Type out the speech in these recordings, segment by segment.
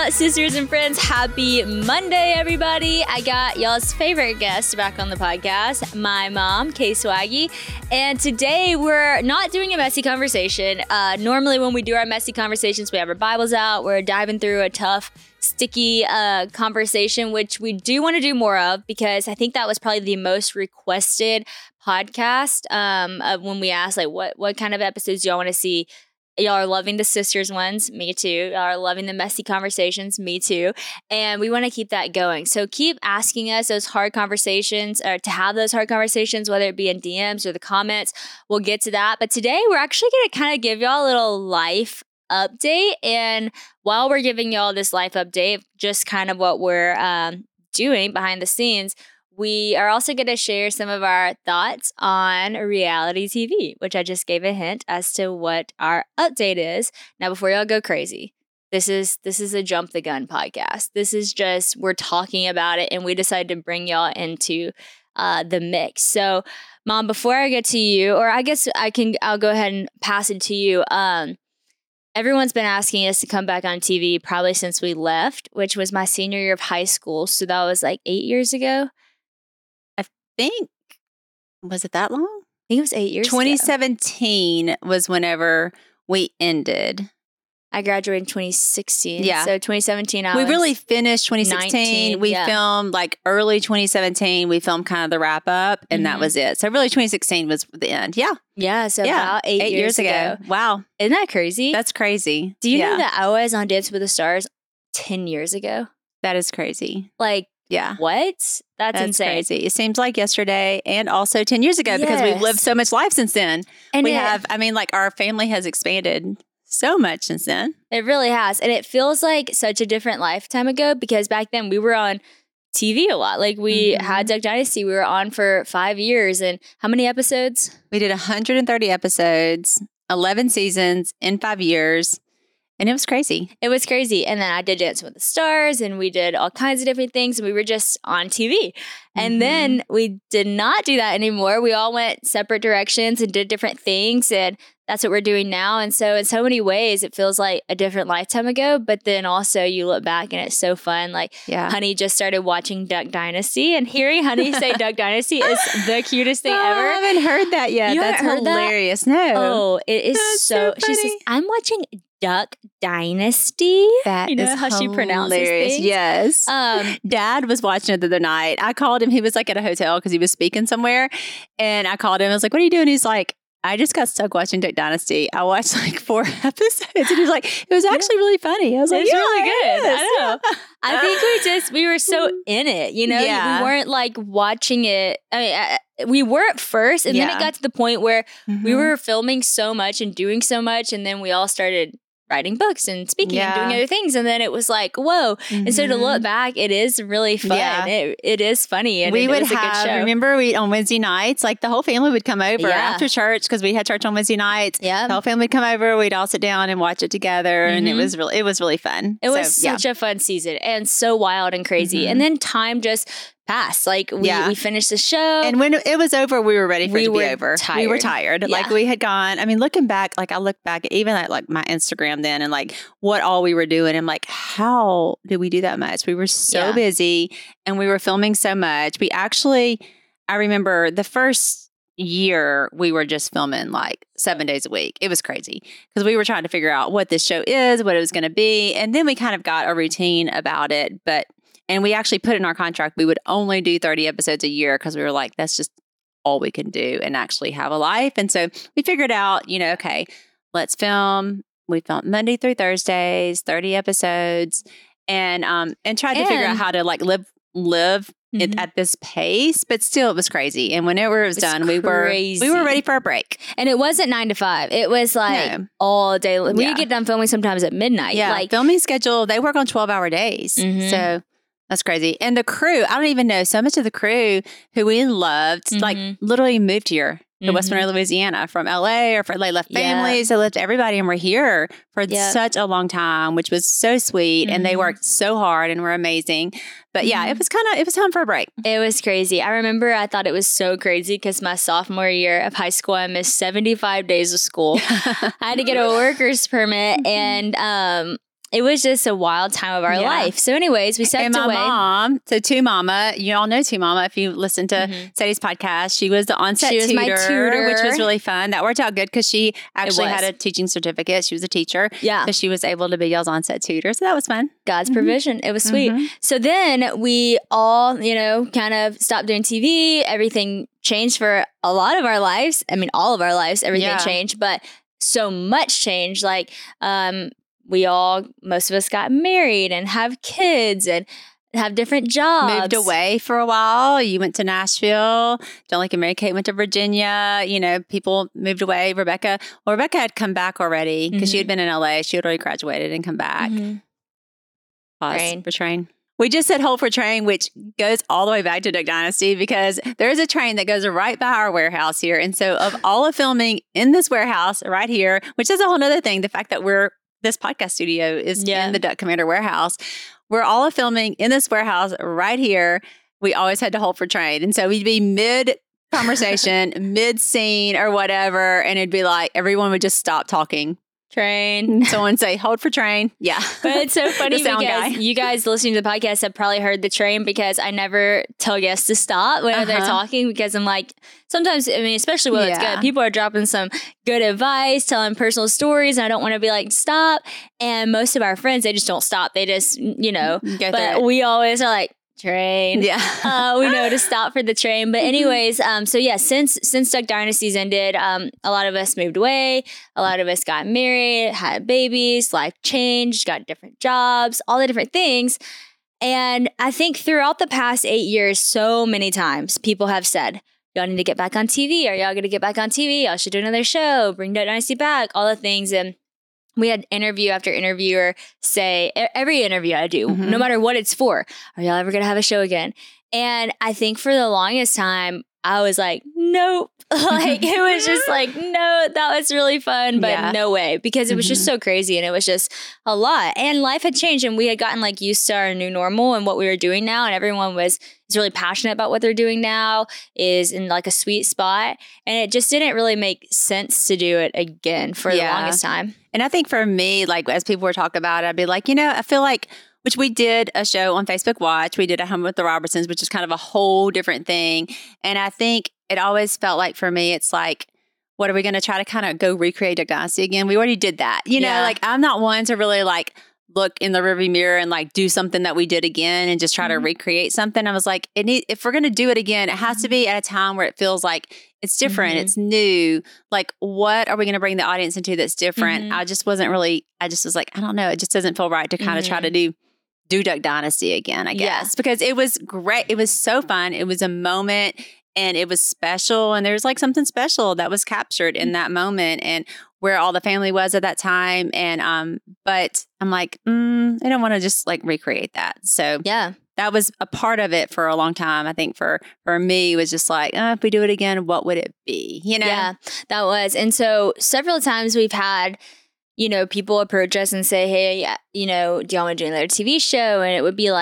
Well, sisters and friends, happy Monday, everybody. I got y'all's favorite guest back on the podcast, my mom, Kay Swaggy. And today we're not doing a messy conversation. Normally when we do our messy conversations, we have our Bibles out. We're diving through a tough, sticky conversation, which we do want to do more of because I think that was probably the most requested podcast of when we asked, like, what kind of episodes do y'all want to see? Y'all are loving the sisters ones. Me too. Y'all are loving the messy conversations. Me too. And we want to keep that going. So keep asking us those hard conversations or to have those hard conversations, whether it be in DMs or the comments. We'll get to that. But today we're actually going to kind of give y'all a little life update. And while we're giving y'all this life update, just kind of what we're doing behind the scenes, we are also going to share some of our thoughts on reality TV, which I just gave a hint as to what our update is. Now, before y'all go crazy, this is a jump the gun podcast. This is just, we're talking about it and we decided to bring y'all into the mix. So, Mom, before I get to you, or I guess I'll go ahead and pass it to you. Everyone's been asking us to come back on TV probably since we left, which was my senior year of high school. So that was like 8 years ago. Was it that long? I think it was 8 years 2017 ago. Was whenever we ended. I graduated in 2016. Yeah. So 2017, we really finished 2016. 19, we filmed like early 2017. We filmed kind of the wrap up and that was it. So really 2016 was the end. Yeah. Yeah. So about 8 years ago. Wow. Isn't that crazy? That's crazy. Do you know that I was on Dance with the Stars 10 years ago? That is crazy. Like, yeah. What? That's insane. Crazy. It seems like yesterday and also 10 years ago because we've lived so much life since then. And our family has expanded so much since then. It really has. And it feels like such a different lifetime ago because back then we were on TV a lot. Like we had Duck Dynasty. We were on for 5 years. And how many episodes? We did 130 episodes, 11 seasons in 5 years. And it was crazy. It was crazy. And then I did Dancing with the Stars and we did all kinds of different things. And we were just on TV. And then we did not do that anymore. We all went separate directions and did different things. And that's what we're doing now. And so in so many ways, it feels like a different lifetime ago. But then also you look back and it's so fun. Like Honey just started watching Duck Dynasty and hearing Honey say Duck Dynasty is the cutest thing ever. I haven't heard that yet. That's hilarious. No. Oh, it is so she says, I'm watching Duck Dynasty. That you know is how hilarious. she pronounces things? Yes. Dad was watching it the other night. I called him. He was like at a hotel because he was speaking somewhere. And I called him. I was like, what are you doing? He's like, I just got stuck watching Duck Dynasty. I watched like 4 episodes. And he was like, it was actually really funny. I was like, it's really good. Yes. I know. I think we were so in it, you know? Yeah. We weren't like watching it. I mean, we were at first. And then it got to the point where we were filming so much and doing so much. And then we all started writing books and speaking and doing other things. And then it was like, whoa. And so to look back, it is really fun. Yeah. It is funny. And it was a good show. Remember on Wednesday nights, like the whole family would come over after church because we had church on Wednesday nights. Yeah. The whole family would come over. We'd all sit down and watch it together. And it was really fun. It was such a fun season and so wild and crazy. And then time just passed. Like we finished the show. And when it was over, we were ready for it to be over. Tired. We were tired. Yeah. Like we had gone, I mean, looking back, like I look back even at like my Instagram then and like what all we were doing. I'm like, how did we do that much? We were so busy and we were filming so much. I remember the first year we were just filming like 7 days a week. It was crazy because we were trying to figure out what this show is, what it was going to be. And then we kind of got a routine about it. And we actually put in our contract, we would only do 30 episodes a year because we were like, that's just all we can do and actually have a life. And so we figured out, okay, let's film. We filmed Monday through Thursdays, 30 episodes and tried to figure out how to like live at this pace, but still it was crazy. And whenever it was done, we were ready for a break. And it wasn't 9 to 5. It was like all day. We would get done filming sometimes at midnight. Yeah, like filming schedule, they work on 12-hour days. So that's crazy. And the crew, I don't even know, so much of the crew who we loved, like literally moved here to West Monroe, Louisiana from LA or they left families. They left everybody and were here for such a long time, which was so sweet. And they worked so hard and were amazing. But it was time for a break. It was crazy. I remember I thought it was so crazy because my sophomore year of high school, I missed 75 days of school. I had to get a worker's permit and it was just a wild time of our life. So anyways, we stepped away. Mom, so Two Mama, you all know Two Mama. If you listen to Sadie's podcast, she was the on-set tutor, my tutor, which was really fun. That worked out good because she actually had a teaching certificate. She was a teacher. Yeah. So she was able to be y'all's on-set tutor. So that was fun. God's provision. It was sweet. So then we all, kind of stopped doing TV. Everything changed for a lot of our lives. I mean, all of our lives, everything changed, but so much changed. Like, most of us got married and have kids and have different jobs. Moved away for a while. You went to Nashville. John and Mary Kate went to Virginia. People moved away. Rebecca had come back already because she had been in LA. She had already graduated and come back. Pause for train. We just said hold for train, which goes all the way back to Duck Dynasty because there is a train that goes right by our warehouse here. And so of all of filming in this warehouse right here, which is a whole other thing, the fact that this podcast studio is in the Duck Commander warehouse. We're all filming in this warehouse right here. We always had to hold for train. And so we'd be mid-conversation, mid-scene or whatever, and it'd be like everyone would just stop talking. Train. Someone say, hold for train. Yeah. But it's so funny because you guys listening to the podcast have probably heard the train because I never tell guests to stop when they're talking because I'm like, sometimes, especially when it's good, people are dropping some good advice, telling personal stories, and I don't want to be like, stop. And most of our friends, they just don't stop. They just, but we always are like, train. Yeah. We know to stop for the train. But anyways, since Duck Dynasty's ended, a lot of us moved away. A lot of us got married, had babies, life changed, got different jobs, all the different things. And I think throughout the past 8 years, so many times people have said, y'all need to get back on TV. Are y'all going to get back on TV? Y'all should do another show, bring Duck Dynasty back, all the things. And we had interview after interviewer say, every interview I do, no matter what it's for, are y'all ever going to have a show again? And I think for the longest time, I was like, nope. It was just like, no, that was really fun, but no way. Because it was just so crazy and it was just a lot. And life had changed and we had gotten used to our new normal and what we were doing now. And everyone is really passionate about what they're doing now, is in a sweet spot. And it just didn't really make sense to do it again for the longest time. And I think for me, as people were talking about it, I'd be like, I feel like, which we did a show on Facebook Watch. We did a Home with the Robertsons, which is kind of a whole different thing. And I think it always felt like for me, it's like, what are we going to try to kind of go recreate Duck Dynasty again? We already did that. I'm not one to really look in the rearview mirror and do something that we did again and just try to recreate something. I was like, if we're going to do it again, it has to be at a time where it feels like it's different. It's new. What are we going to bring the audience into that's different? I just was like, I don't know. It just doesn't feel right to kind of try to do Duck Dynasty again, I guess, because it was great. It was so fun. It was a moment and it was special. And there's something special that was captured in that moment and where all the family was at that time. And, but I'm like, I don't want to just recreate that. So that was a part of it for a long time. I think for me, it was just if we do it again, what would it be? Yeah, that was. And so several times we've had, people approach us and say, hey, do y'all want to do another TV show? And it would be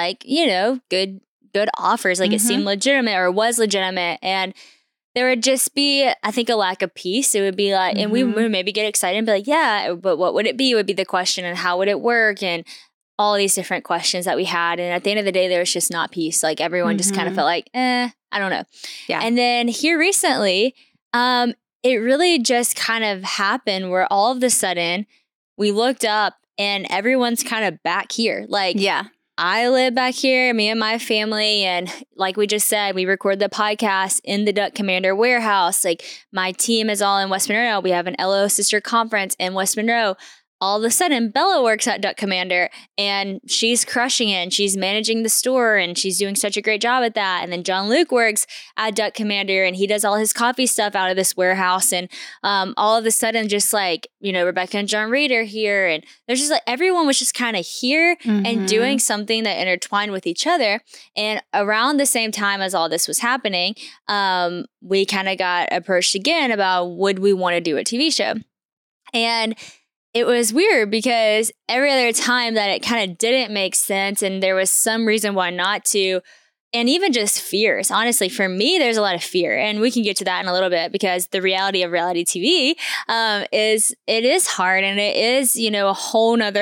good offers. It seemed legitimate or was legitimate. And there would just be, I think, a lack of peace. It would be and we would maybe get excited and be like, yeah, but what would it be? Would be the question, and how would it work? And all these different questions that we had. And at the end of the day, there was just not peace. Everyone just kind of felt I don't know. Yeah. And then here recently, it really just kind of happened where all of a sudden we looked up and everyone's kind of back here. I live back here, me and my family. And like we just said, we record the podcast in the Duck Commander warehouse. My team is all in West Monroe. We have an LO sister conference in West Monroe. All of a sudden, Bella works at Duck Commander and she's crushing it and she's managing the store and she's doing such a great job at that. And then John Luke works at Duck Commander and he does all his coffee stuff out of this warehouse. And all of a sudden, just Rebecca and John Reed are here. And there's just everyone was just kind of here and doing something that intertwined with each other. And around the same time as all this was happening, we kind of got approached again about would we want to do a TV show? And it was weird because every other time that it kind of didn't make sense and there was some reason why not to, and even just fears. Honestly, for me, there's a lot of fear, and we can get to that in a little bit because the reality of reality TV is hard and it is, a whole nother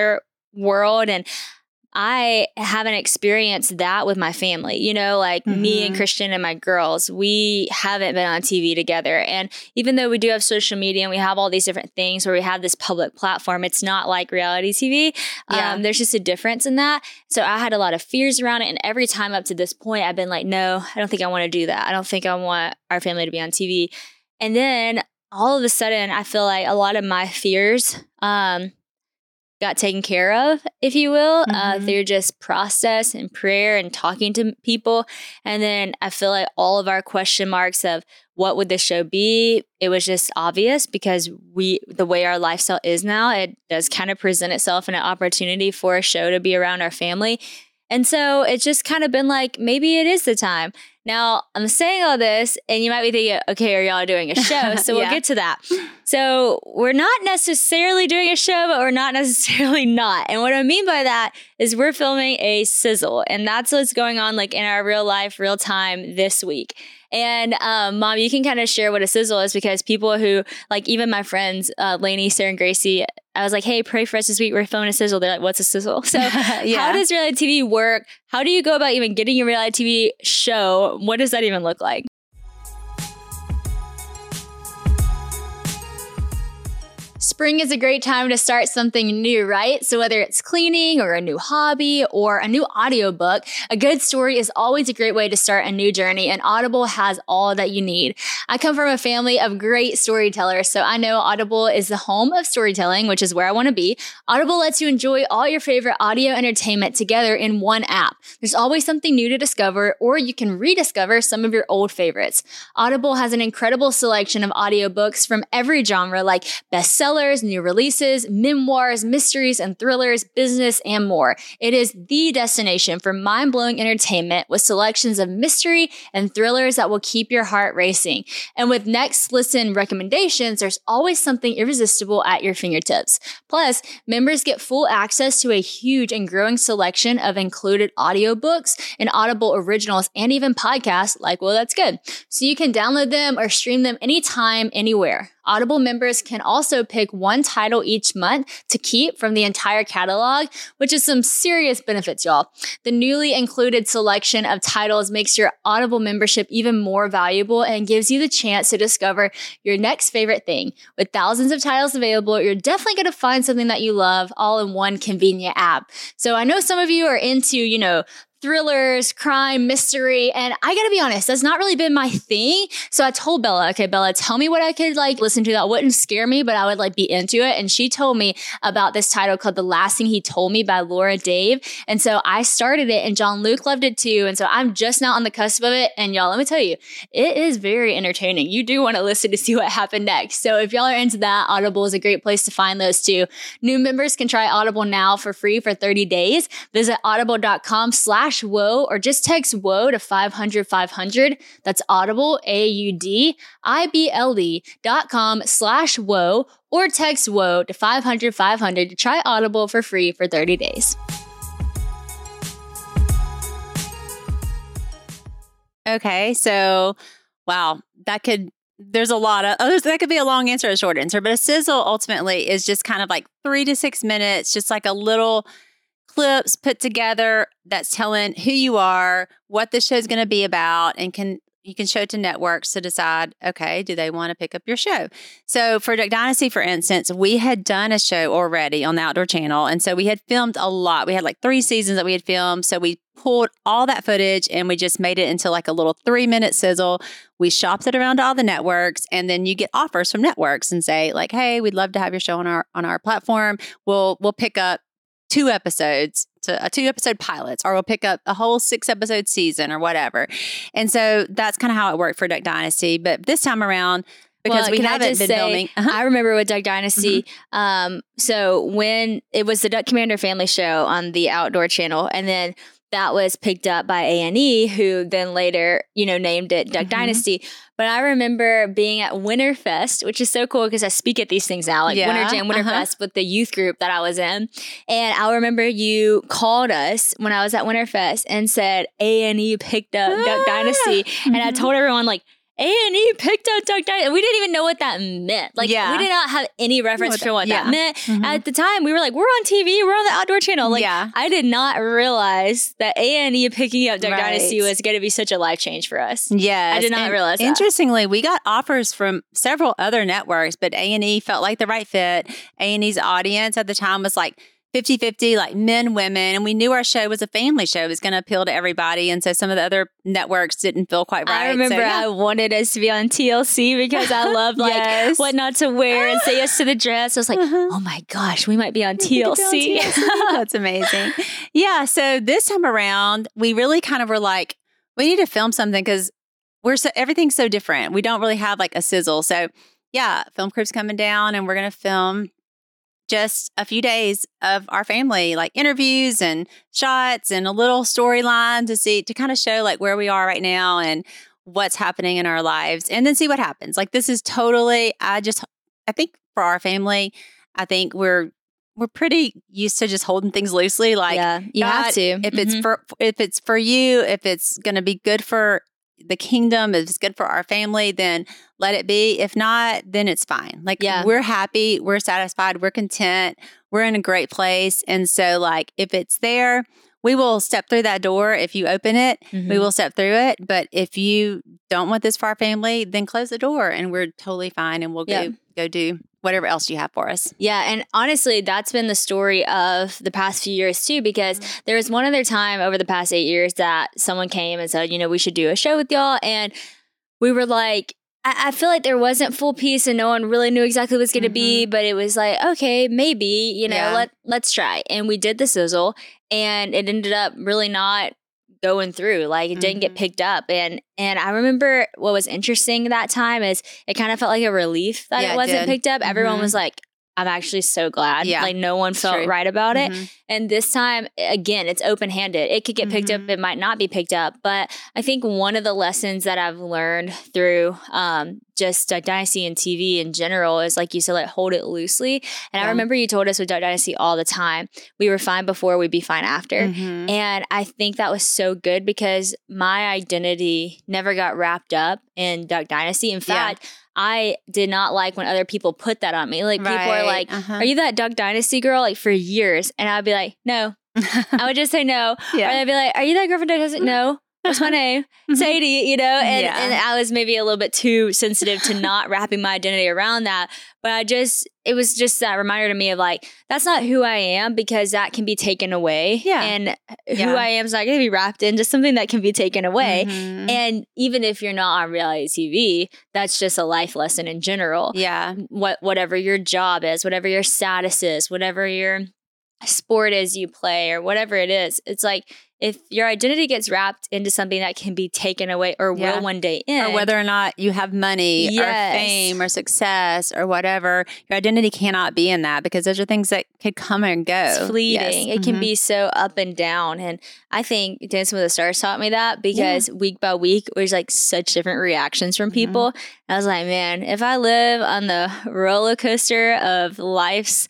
world. And I haven't experienced that with my family. You know, like me and Christian and my girls, we haven't been on TV together. And even though we do have social media and we have all these different things where we have this public platform, it's not like reality TV. There's just a difference in that. So I had a lot of fears around it. And every time up to this point, I've been like, no, I don't think I want to do that. I don't think I want our family to be on TV. And then all of a sudden, I feel like a lot of my fears got taken care of, if you will, through just process and prayer and talking to people. And then I feel like all of our question marks of what would the show be, it was just obvious because the way our lifestyle is now, it does kind of present itself in an opportunity for a show to be around our family. And so it's just kind of been like, maybe it is the time. Now, I'm saying all this, and you might be thinking, okay, are y'all doing a show? So we'll get to that. So we're not necessarily doing a show, but we're not necessarily not. And what I mean by that is we're filming a sizzle, and that's what's going on like in our real life, real time this week. And Mom, you can kind of share what a sizzle is because people who, like even my friends, Lainey, Sarah, and Gracie, I was like, hey, pray for us this week. We're filming a sizzle. They're like, what's a sizzle? So how does reality TV work? How do you go about even getting a reality TV show? What does that even look like? Spring is a great time to start something new, right? So whether it's cleaning or a new hobby or a new audiobook, a good story is always a great way to start a new journey, and Audible has all that you need. I come from a family of great storytellers, so I know Audible is the home of storytelling, which is where I want to be. Audible lets you enjoy all your favorite audio entertainment together in one app. There's always something new to discover, or you can rediscover some of your old favorites. Audible has an incredible selection of audiobooks from every genre, like bestsellers, new releases, memoirs, mysteries and thrillers, business, and more. It is the destination for mind-blowing entertainment with selections of mystery and thrillers that will keep your heart racing. And with Next Listen recommendations, there's always something irresistible at your fingertips. Plus, members get full access to a huge and growing selection of included audiobooks and Audible originals and even podcasts like Well, That's Good. So you can download them or stream them anytime, anywhere. Audible members can also pick one title each month to keep from the entire catalog, which is some serious benefits, y'all. The newly included selection of titles makes your Audible membership even more valuable and gives you the chance to discover your next favorite thing. With thousands of titles available, you're definitely going to find something that you love all in one convenient app. So I know some of you are into, thrillers, crime, mystery, and I gotta be honest, that's not really been my thing. So I told Bella, okay, Bella, tell me what I could listen to that wouldn't scare me, but I would be into it. And she told me about this title called The Last Thing He Told Me by Laura Dave. And so I started it, and John Luke loved it too. And so I'm just now on the cusp of it. And y'all, let me tell you, it is very entertaining. You do want to listen to see what happened next. So if y'all are into that, Audible is a great place to find those too. New members can try Audible now for free for 30 days. Visit audible.com/WOA or just text WOA to 500-500. That's Audible, AUDIBLE.com/WOA or text WOA to 500-500 to try Audible for free for 30 days. Okay, so wow, there's a lot of others. That could be a long answer, a short answer, but a sizzle ultimately is just kind of like 3 to 6 minutes, just like a little clips put together that's telling who you are, what the show's going to be about, and you can show to networks to decide, okay, do they want to pick up your show? So for Duck Dynasty, for instance, we had done a show already on the Outdoor Channel. And so we had filmed a lot. We had 3 seasons that we had filmed. So we pulled all that footage and we just made it into a little 3-minute sizzle. We shopped it around to all the networks, and then you get offers from networks and say hey, we'd love to have your show on our platform. We'll pick up 2 episodes to a 2-episode pilots, or we'll pick up a whole 6-episode season or whatever. And so that's kind of how it worked for Duck Dynasty. But this time around, because we haven't been filming. I remember with Duck Dynasty, so when it was the Duck Commander Family Show on the Outdoor Channel, and then that was picked up by A&E, who then later, named it Duck Dynasty. But I remember being at Winterfest, which is so cool because I speak at these things now, Winter Jam, Winterfest with the youth group that I was in. And I remember you called us when I was at Winterfest and said A&E picked up Duck Dynasty. And I told everyone A&E picked up Duck Dynasty. And we didn't even know what that meant. Like, we did not have any reference for what that meant. Mm-hmm. At the time, we were like, we're on TV. We're on the Outdoor Channel. Like, I did not realize that A&E picking up Duck Dynasty was going to be such a life change for us. Yes. I did not realize that. Interestingly, we got offers from several other networks, but A&E felt like the right fit. A&E's audience at the time was like 50-50, like men, women. And we knew our show was a family show. It was going to appeal to everybody. And so some of the other networks didn't feel quite right. I remember I wanted us to be on TLC because I love like what not to wear and say yes to the dress. I was like, oh my gosh, we might be on TLC. That's amazing. Yeah. So this time around, we really kind of were like, we need to film something because everything's so different. We don't really have like a sizzle. So yeah, film crew's coming down and we're going to film just a few days of our family, like interviews and shots and a little storyline to kind of show like where we are right now and what's happening in our lives and then see what happens. Like this is totally, I think for our family, I think we're pretty used to just holding things loosely. Like you have to. If it's for you, if it's going to be good for the kingdom, if it's good for our family, then let it be. If not, then it's fine. Like we're happy, we're satisfied, we're content, we're in a great place. And so like, if it's there, we will step through that door. If you open it, we will step through it. But if you don't want this for our family, then close the door and we're totally fine. And we'll go do whatever else you have for us. Yeah. And honestly, that's been the story of the past few years too, because there was one other time over the past 8 years that someone came and said, we should do a show with y'all. And we were like, I feel like there wasn't full peace and no one really knew exactly what it was going to be, but it was like, okay, maybe, let's try. And we did the sizzle and it ended up really not going through. Like it didn't get picked up. And I remember what was interesting that time is it kind of felt like a relief that it wasn't picked up. Everyone was like, I'm actually so glad. Yeah. Like no one felt right about it. And this time, again, it's open-handed. It could get picked up. It might not be picked up. But I think one of the lessons that I've learned through just Duck Dynasty and TV in general is, like you said, like hold it loosely. And I remember you told us with Duck Dynasty all the time, we were fine before, we'd be fine after. And I think that was so good because my identity never got wrapped up in Duck Dynasty. In fact, I did not like when other people put that on me. Like people are like, are you that Duck Dynasty girl? Like for years. And I'd be like, no. I would just say no. Or they'd be like, are you that girl from Duck Dynasty? No. What's my name? Sadie, and I was maybe a little bit too sensitive to not wrapping my identity around that. But it was just that reminder to me of like, that's not who I am because that can be taken away. Yeah. And who I am is not going to be wrapped into something that can be taken away. And even if you're not on reality TV, that's just a life lesson in general. Yeah. Whatever your job is, whatever your status is, whatever your sport is you play or whatever it is, it's like, if your identity gets wrapped into something that can be taken away or will one day end. Or whether or not you have money or fame or success or whatever, your identity cannot be in that because those are things that could come and go. It's fleeting. It can be so up and down. And I think Dancing with the Stars taught me that because week by week, there's like such different reactions from people. I was like, man, if I live on the roller coaster of life's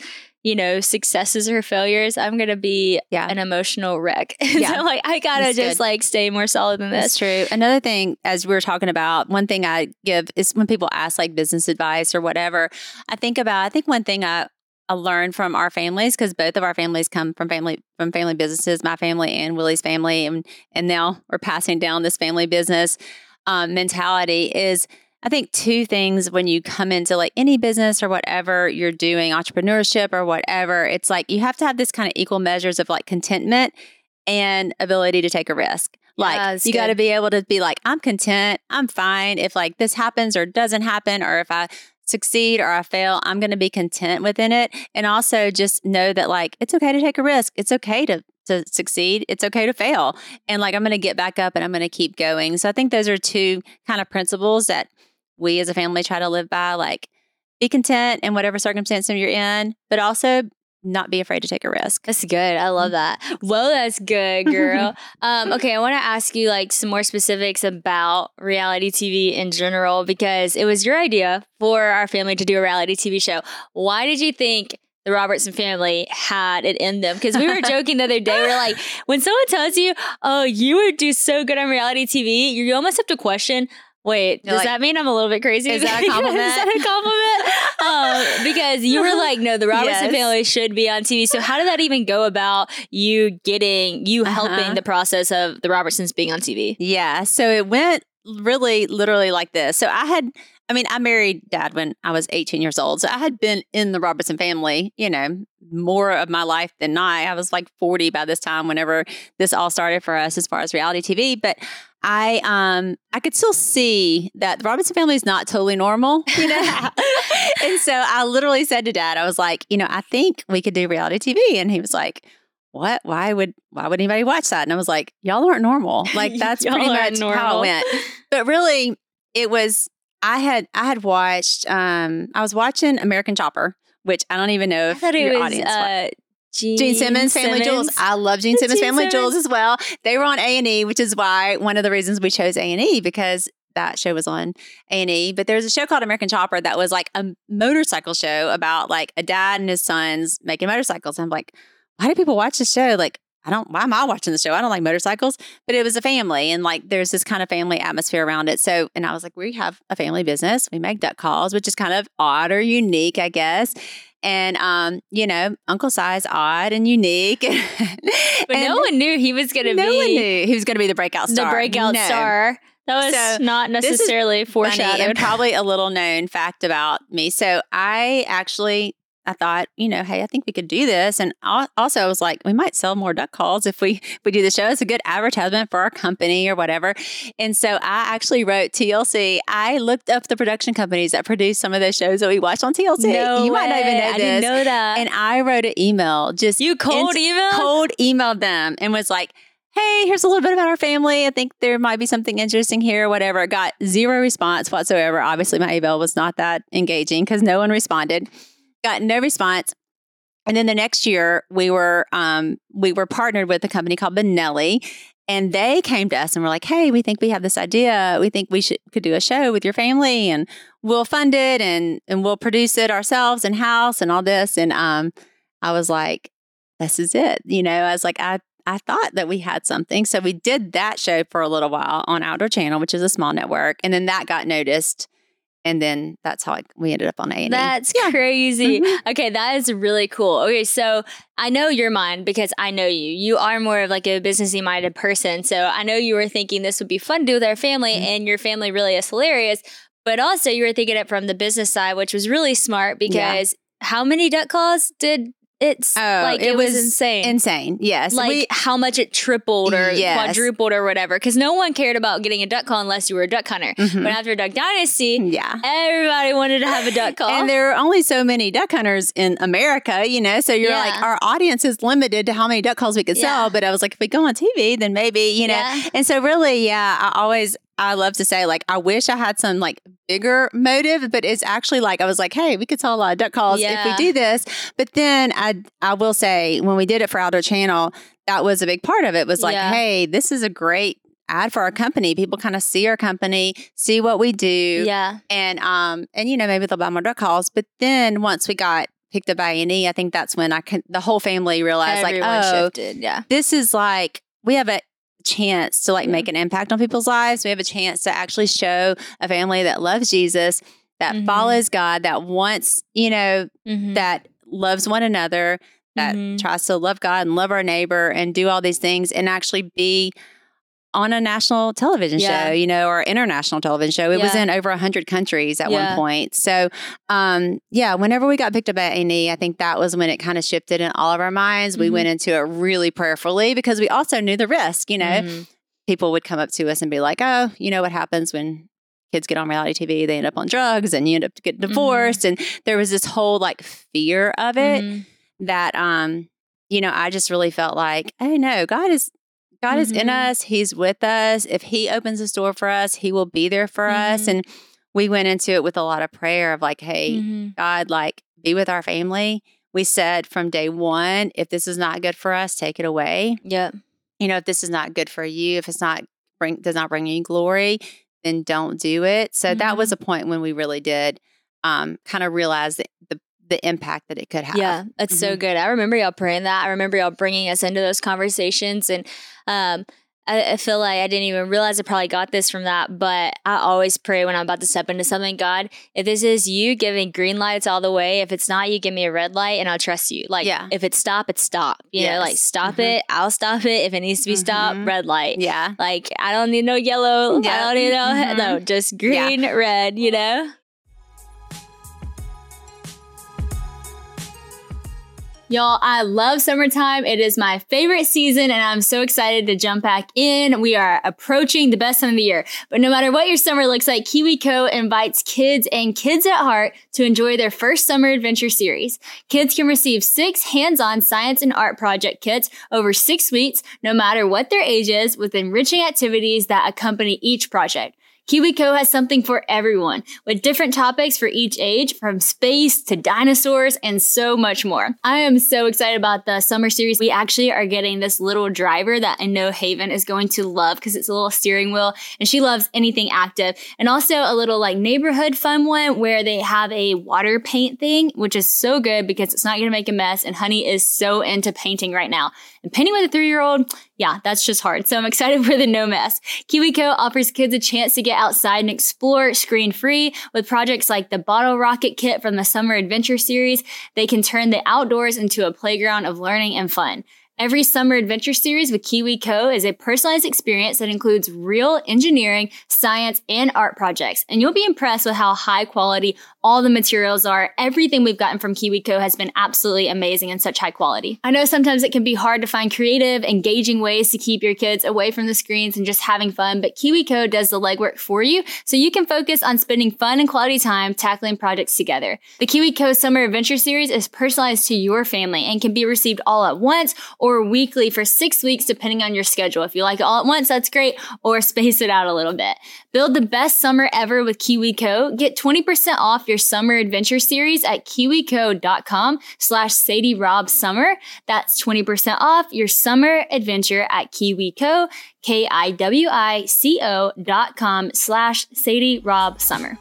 successes or failures, I'm going to be an emotional wreck. So like, I got to just like stay more solid than this. That's true. Another thing, as we were talking about, one thing I give is when people ask like business advice or whatever, I think one thing I learned from our families, because both of our families come from family businesses, my family and Willie's family. And now we're passing down this family business mentality is, I think two things when you come into like any business or whatever you're doing, entrepreneurship or whatever, it's like you have to have this kind of equal measures of like contentment and ability to take a risk. Like you got to be able to be like, I'm content, I'm fine. If like this happens or doesn't happen, or if I succeed or I fail, I'm going to be content within it. And also just know that like, it's okay to take a risk. It's okay to succeed. It's okay to fail. And like, I'm going to get back up and I'm going to keep going. So I think those are two kind of principles that we as a family try to live by, like be content in whatever circumstance you're in, but also not be afraid to take a risk. That's good. I love that. Well, that's good, girl. Okay, I want to ask you like some more specifics about reality TV in general, because it was your idea for our family to do a reality TV show. Why did you think the Robertson family had it in them? Because we were joking the other day. We were like, when someone tells you, oh, you would do so good on reality TV, you almost have to question, Wait, does that mean I'm a little bit crazy? Is that a compliment? Is that a compliment? Because you were like, no, the Robertson family should be on TV. So how did that even go about you helping the process of the Robertsons being on TV? Yeah. So it went really literally like this. So I married Dad when I was 18 years old. So I had been in the Robertson family, more of my life than not. I was like 40 by this time whenever this all started for us as far as reality TV. But I could still see that the Robertson family is not totally normal, And so I literally said to Dad, I was like, I think we could do reality TV. And he was like, what? Why would anybody watch that? And I was like, y'all aren't normal. Like that's pretty much how it went. But really it was, I had watched, I was watching American Chopper, which I don't even know if your audience Gene Simmons, Family Jewels. I love Gene Simmons, Family Jewels as well. They were on A&E, which is why one of the reasons we chose A&E, because that show was on A&E. But there's a show called American Chopper that was like a motorcycle show about like a dad and his sons making motorcycles. And I'm like, why do people watch this show? Like, why am I watching the show? I don't like motorcycles. But it was a family and like there's this kind of family atmosphere around it. So, and I was like, we have a family business. We make duck calls, which is kind of odd or unique, I guess. And, Uncle Si's odd and unique. But no one knew he was going to be. No one knew he was going to be the breakout star. The breakout star. That was not necessarily foreshadowed. And probably a little known fact about me. So I thought, hey, I think we could do this. And also I was like, we might sell more duck calls if we do the show. It's a good advertisement for our company or whatever. And so I actually wrote TLC. I looked up the production companies that produce some of those shows that we watched on TLC. No you way. Might not even know this. I didn't know that. And I wrote an email. You cold emailed them and was like, hey, here's a little bit about our family. I think there might be something interesting here, whatever. Got zero response whatsoever. Obviously, my email was not that engaging because no one responded. Got no response. And then the next year we were partnered with a company called Benelli, and they came to us and were like, hey, we think we have this idea. We think we could do a show with your family and we'll fund it and we'll produce it ourselves in-house and all this. And I was like, this is it. I was like, I thought that we had something. So we did that show for a little while on Outdoor Channel, which is a small network. And then that got noticed. And then that's how we ended up on A&E. That's crazy. Mm-hmm. Okay, that is really cool. Okay, so I know your mind because I know you. You are more of like a businessy minded person. So I know you were thinking this would be fun to do with our family, and your family really is hilarious. But also you were thinking it from the business side, which was really smart because how many duck calls did it was insane. Insane, yes. Like how much it tripled or quadrupled or whatever. Because no one cared about getting a duck call unless you were a duck hunter. Mm-hmm. But after Duck Dynasty, everybody wanted to have a duck call. And there are only so many duck hunters in America, so you're like, our audience is limited to how many duck calls we could sell. But I was like, if we go on TV, then maybe, And so really, I love to say, like, I wish I had some like bigger motive, but it's actually like, I was like, hey, we could sell a lot of duck calls if we do this. But then I will say, when we did it for Outdoor Channel, that was a big part of it. Was like, hey, this is a great ad for our company. People kind of see our company, see what we do. Yeah. And maybe they'll buy more duck calls. But then once we got picked up by A&E, I think that's when the whole family realized everyone shifted. Yeah. This is like, we have a chance to like make an impact on people's lives. We have a chance to actually show a family that loves Jesus, that follows God, that wants, that loves one another, that tries to love God and love our neighbor and do all these things and actually be on a national television show, or international television show. It was in over 100 countries at one point. So, whenever we got picked up at A&E, I think that was when it kind of shifted in all of our minds. We went into it really prayerfully because we also knew the risk, People would come up to us and be like, oh, what happens when kids get on reality TV? They end up on drugs and you end up getting divorced. And there was this whole like fear of it that, I just really felt like, oh no, God is in us. He's with us. If he opens this door for us, he will be there for us. And we went into it with a lot of prayer of like, hey, God, like be with our family. We said from day one, if this is not good for us, take it away. Yeah. If this is not good for you, if it's does not bring you glory, then don't do it. So that was a point when we really did kind of realize the impact that it could have. Yeah, that's so good. I remember y'all praying that. I remember y'all bringing us into those conversations. And I feel like I didn't even realize I probably got this from that, but I always pray when I'm about to step into something, God, if this is you giving green lights all the way, if it's not, you give me a red light and I'll trust you. Like, if it's stop, it's stop. You know, like stop it, I'll stop it. If it needs to be stopped, red light. Yeah. Like, I don't need no yellow. I don't need no, just green, red, you know? Y'all, I love summertime. It is my favorite season, and I'm so excited to jump back in. We are approaching the best time of the year. But no matter what your summer looks like, KiwiCo invites kids and kids at heart to enjoy their first summer adventure series. Kids can receive 6 hands-on science and art project kits over 6 weeks, no matter what their age is, with enriching activities that accompany each project. KiwiCo has something for everyone, with different topics for each age, from space to dinosaurs and so much more. I am so excited about the summer series. We actually are getting this little driver that I know Haven is going to love because it's a little steering wheel and she loves anything active. And also a little like neighborhood fun one where they have a water paint thing, which is so good because it's not going to make a mess. And Honey is so into painting right now. And painting with a 3-year-old, yeah, that's just hard. So I'm excited for the no mess. KiwiCo offers kids a chance to get outside and explore screen-free with projects like the Bottle Rocket Kit from the Summer Adventure series. They can turn the outdoors into a playground of learning and fun. Every summer adventure series with KiwiCo is a personalized experience that includes real engineering, science, and art projects. And you'll be impressed with how high quality all the materials are. Everything we've gotten from KiwiCo has been absolutely amazing and such high quality. I know sometimes it can be hard to find creative, engaging ways to keep your kids away from the screens and just having fun, but KiwiCo does the legwork for you so you can focus on spending fun and quality time tackling projects together. The KiwiCo Summer Adventure Series is personalized to your family and can be received all at once or weekly for 6 weeks, depending on your schedule. If you like it all at once, that's great, or space it out a little bit. Build the best summer ever with KiwiCo. Get 20% off your summer adventure series at kiwico.com/SadieRobSummer. That's 20% off your summer adventure at KiwiCo, KiwiCo.com/SadieRobSummer.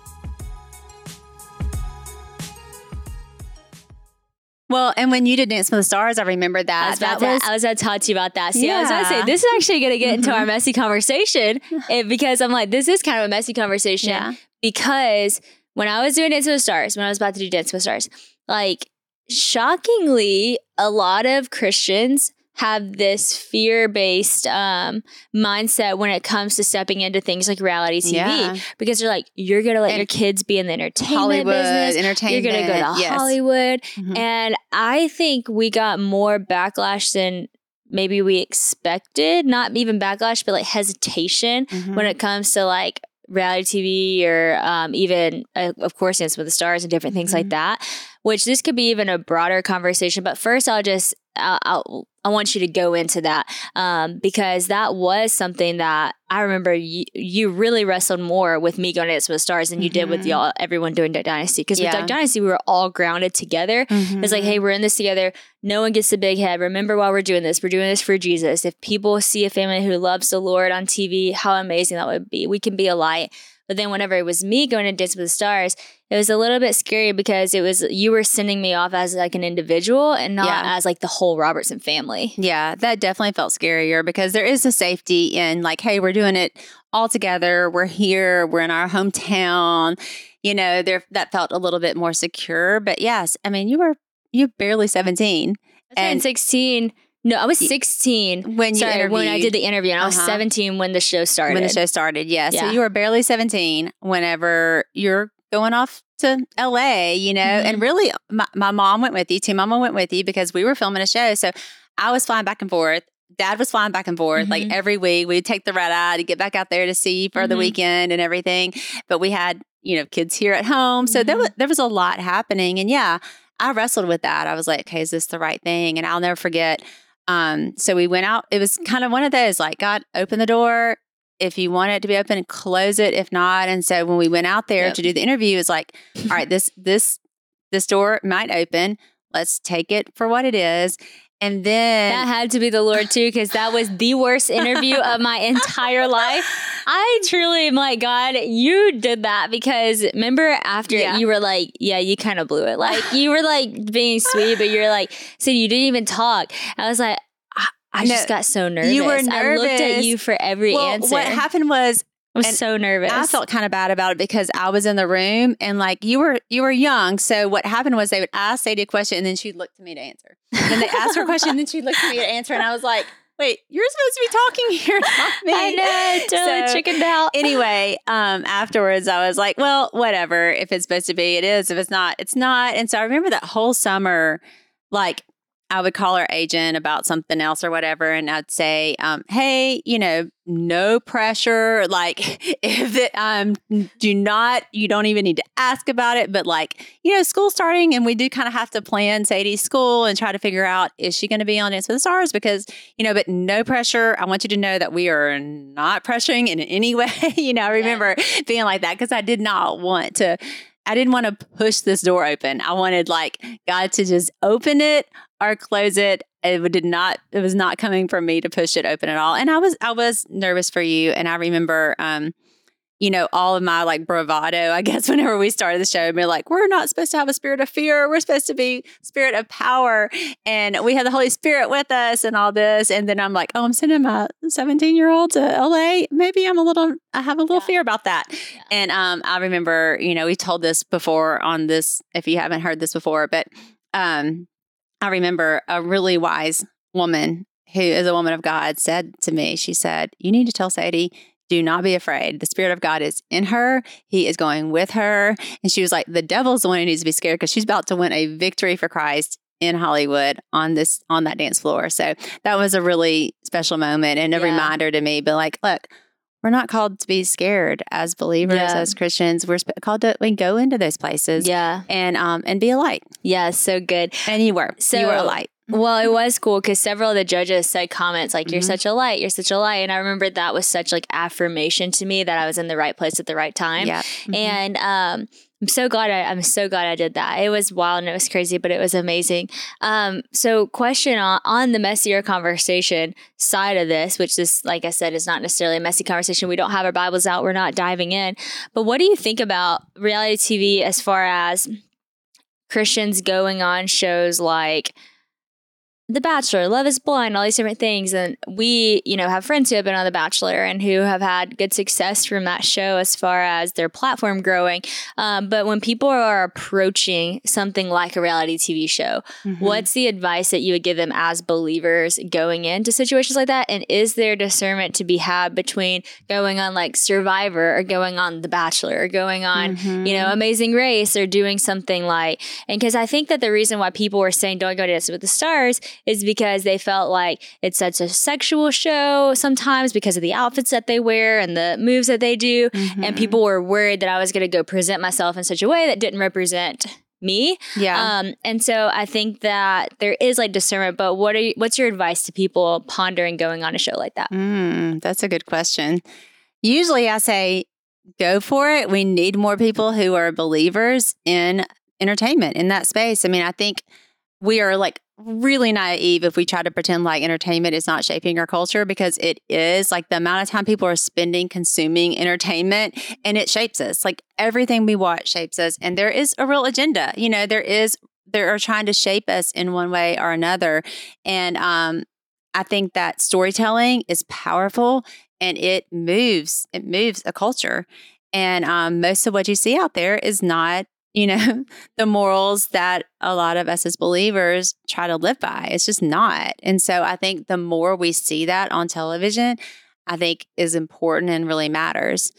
Well, and when you did Dance with the Stars, I remember that. I was going to talk to you about that. See, I was going to say, this is actually going to get into our messy conversation because I'm like, this is kind of a messy conversation because when I was doing Dance with the Stars, when I was about to do Dance with the Stars, like, shockingly, a lot of Christians have this fear-based mindset when it comes to stepping into things like reality TV because they're like, you're going to let your kids be in the entertainment business. You're going to go to Hollywood. And I think we got more backlash than maybe we expected. Not even backlash, but like hesitation when it comes to like reality TV or even, of course, Dance with the Stars and different things like that, which this could be even a broader conversation. But first, I want you to go into that because that was something that I remember you really wrestled more with me going to Dance with the Stars than you did with everyone doing Duck Dynasty. Because with Duck Dynasty, we were all grounded together. It's like, hey, we're in this together. No one gets the big head. Remember why we're doing this. We're doing this for Jesus. If people see a family who loves the Lord on TV, how amazing that would be. We can be a light. But then whenever it was me going to Dance with the Stars, it was a little bit scary because you were sending me off as like an individual and not as like the whole Robertson family. Yeah, that definitely felt scarier because there is a safety in like, hey, we're doing it all together. We're here. We're in our hometown. You know, that felt a little bit more secure. But yes, I mean, you're barely 17. And 16. No, I was 16 when I did the interview, and I was 17 when the show started. Yeah. So you were barely 17 whenever you're going off to LA, you know, and really my mom went with you. Mama went with you because we were filming a show. So I was flying back and forth. Dad was flying back and forth like every week. We'd take the red eye to get back out there to see for the weekend and everything. But we had, you know, kids here at home. So there was a lot happening. And I wrestled with that. I was like, okay, is this the right thing? And I'll never forget. So we went out. It was kind of one of those like, God, open the door. If you want it to be open, close it. If not. And so when we went out there to do the interview, it's like, all right, this door might open. Let's take it for what it is. And then that had to be the Lord too, because that was the worst interview of my entire life. I truly am like, God, you did that because remember after you were like, you kind of blew it. Like you were like being sweet, but you're like, so you didn't even talk. I was like, I just got so nervous. You were nervous. I looked at you for every answer. What happened was, I was so nervous. I felt kind of bad about it because I was in the room and like you were young. So what happened was they would ask Sadie a question and then she'd look to me to answer. And then they asked her a question and then she'd look to me to answer. And I was like, wait, you're supposed to be talking here, not me. I know, totally chickened out. Anyway, afterwards I was like, well, whatever. If it's supposed to be, it is. If it's not, it's not. And so I remember that whole summer, like I would call our agent about something else or whatever. And I'd say, hey, no pressure. Like if you don't even need to ask about it. But like, school's starting and we do kind of have to plan Sadie's school and try to figure out, is she going to be on Dance with the Stars? Because, but no pressure. I want you to know that we are not pressuring in any way. I remember being like that because I didn't want to push this door open. I wanted like God to just open it or close it. It was not coming from me to push it open at all. And I was nervous for you. And I remember, all of my like bravado, I guess, whenever we started the show, we're like, we're not supposed to have a spirit of fear. We're supposed to be spirit of power. And we have the Holy Spirit with us and all this. And then I'm like, oh, I'm sending my 17-year-old to LA. Maybe I have a little fear about that. Yeah. And I remember, we told this before on this, if you haven't heard this before, but I remember a really wise woman who is a woman of God said to me, she said, you need to tell Sadie, do not be afraid. The Spirit of God is in her. He is going with her. And she was like, the devil's the one who needs to be scared because she's about to win a victory for Christ in Hollywood on that dance floor. So that was a really special moment and a reminder to me, but like, look, we're not called to be scared as believers, as Christians. We're called to go into those places and be a light. Yeah, so good. And you were. So you were a light. Well, it was cool because several of the judges said comments like, you're such a light, you're such a light. And I remember that was such like affirmation to me that I was in the right place at the right time. Yeah. Mm-hmm. And I'm so glad I did that. It was wild and it was crazy, but it was amazing. So question on the messier conversation side of this, which is, like I said, is not necessarily a messy conversation. We don't have our Bibles out. We're not diving in. But what do you think about reality TV as far as Christians going on shows like The Bachelor, Love is Blind, all these different things. And we, have friends who have been on The Bachelor and who have had good success from that show as far as their platform growing. But when people are approaching something like a reality TV show, what's the advice that you would give them as believers going into situations like that? And is there discernment to be had between going on like Survivor or going on The Bachelor or going on, Amazing Race or doing something like, and because I think that the reason why people were saying don't go to Dance with the Stars is because they felt like it's such a sexual show sometimes because of the outfits that they wear and the moves that they do. And people were worried that I was going to go present myself in such a way that didn't represent me. Yeah. And so I think that there is like discernment, but what's your advice to people pondering going on a show like that? That's a good question. Usually I say, go for it. We need more people who are believers in entertainment in that space. I mean, I think we are like really naive if we try to pretend like entertainment is not shaping our culture, because it is. Like the amount of time people are spending consuming entertainment, and it shapes us. Like everything we watch shapes us, and there is a real agenda. They're trying to shape us in one way or another. And I think that storytelling is powerful and it moves a culture. And most of what you see out there is not the morals that a lot of us as believers try to live by. It's just not. And so I think the more we see that on television, I think is important and really matters.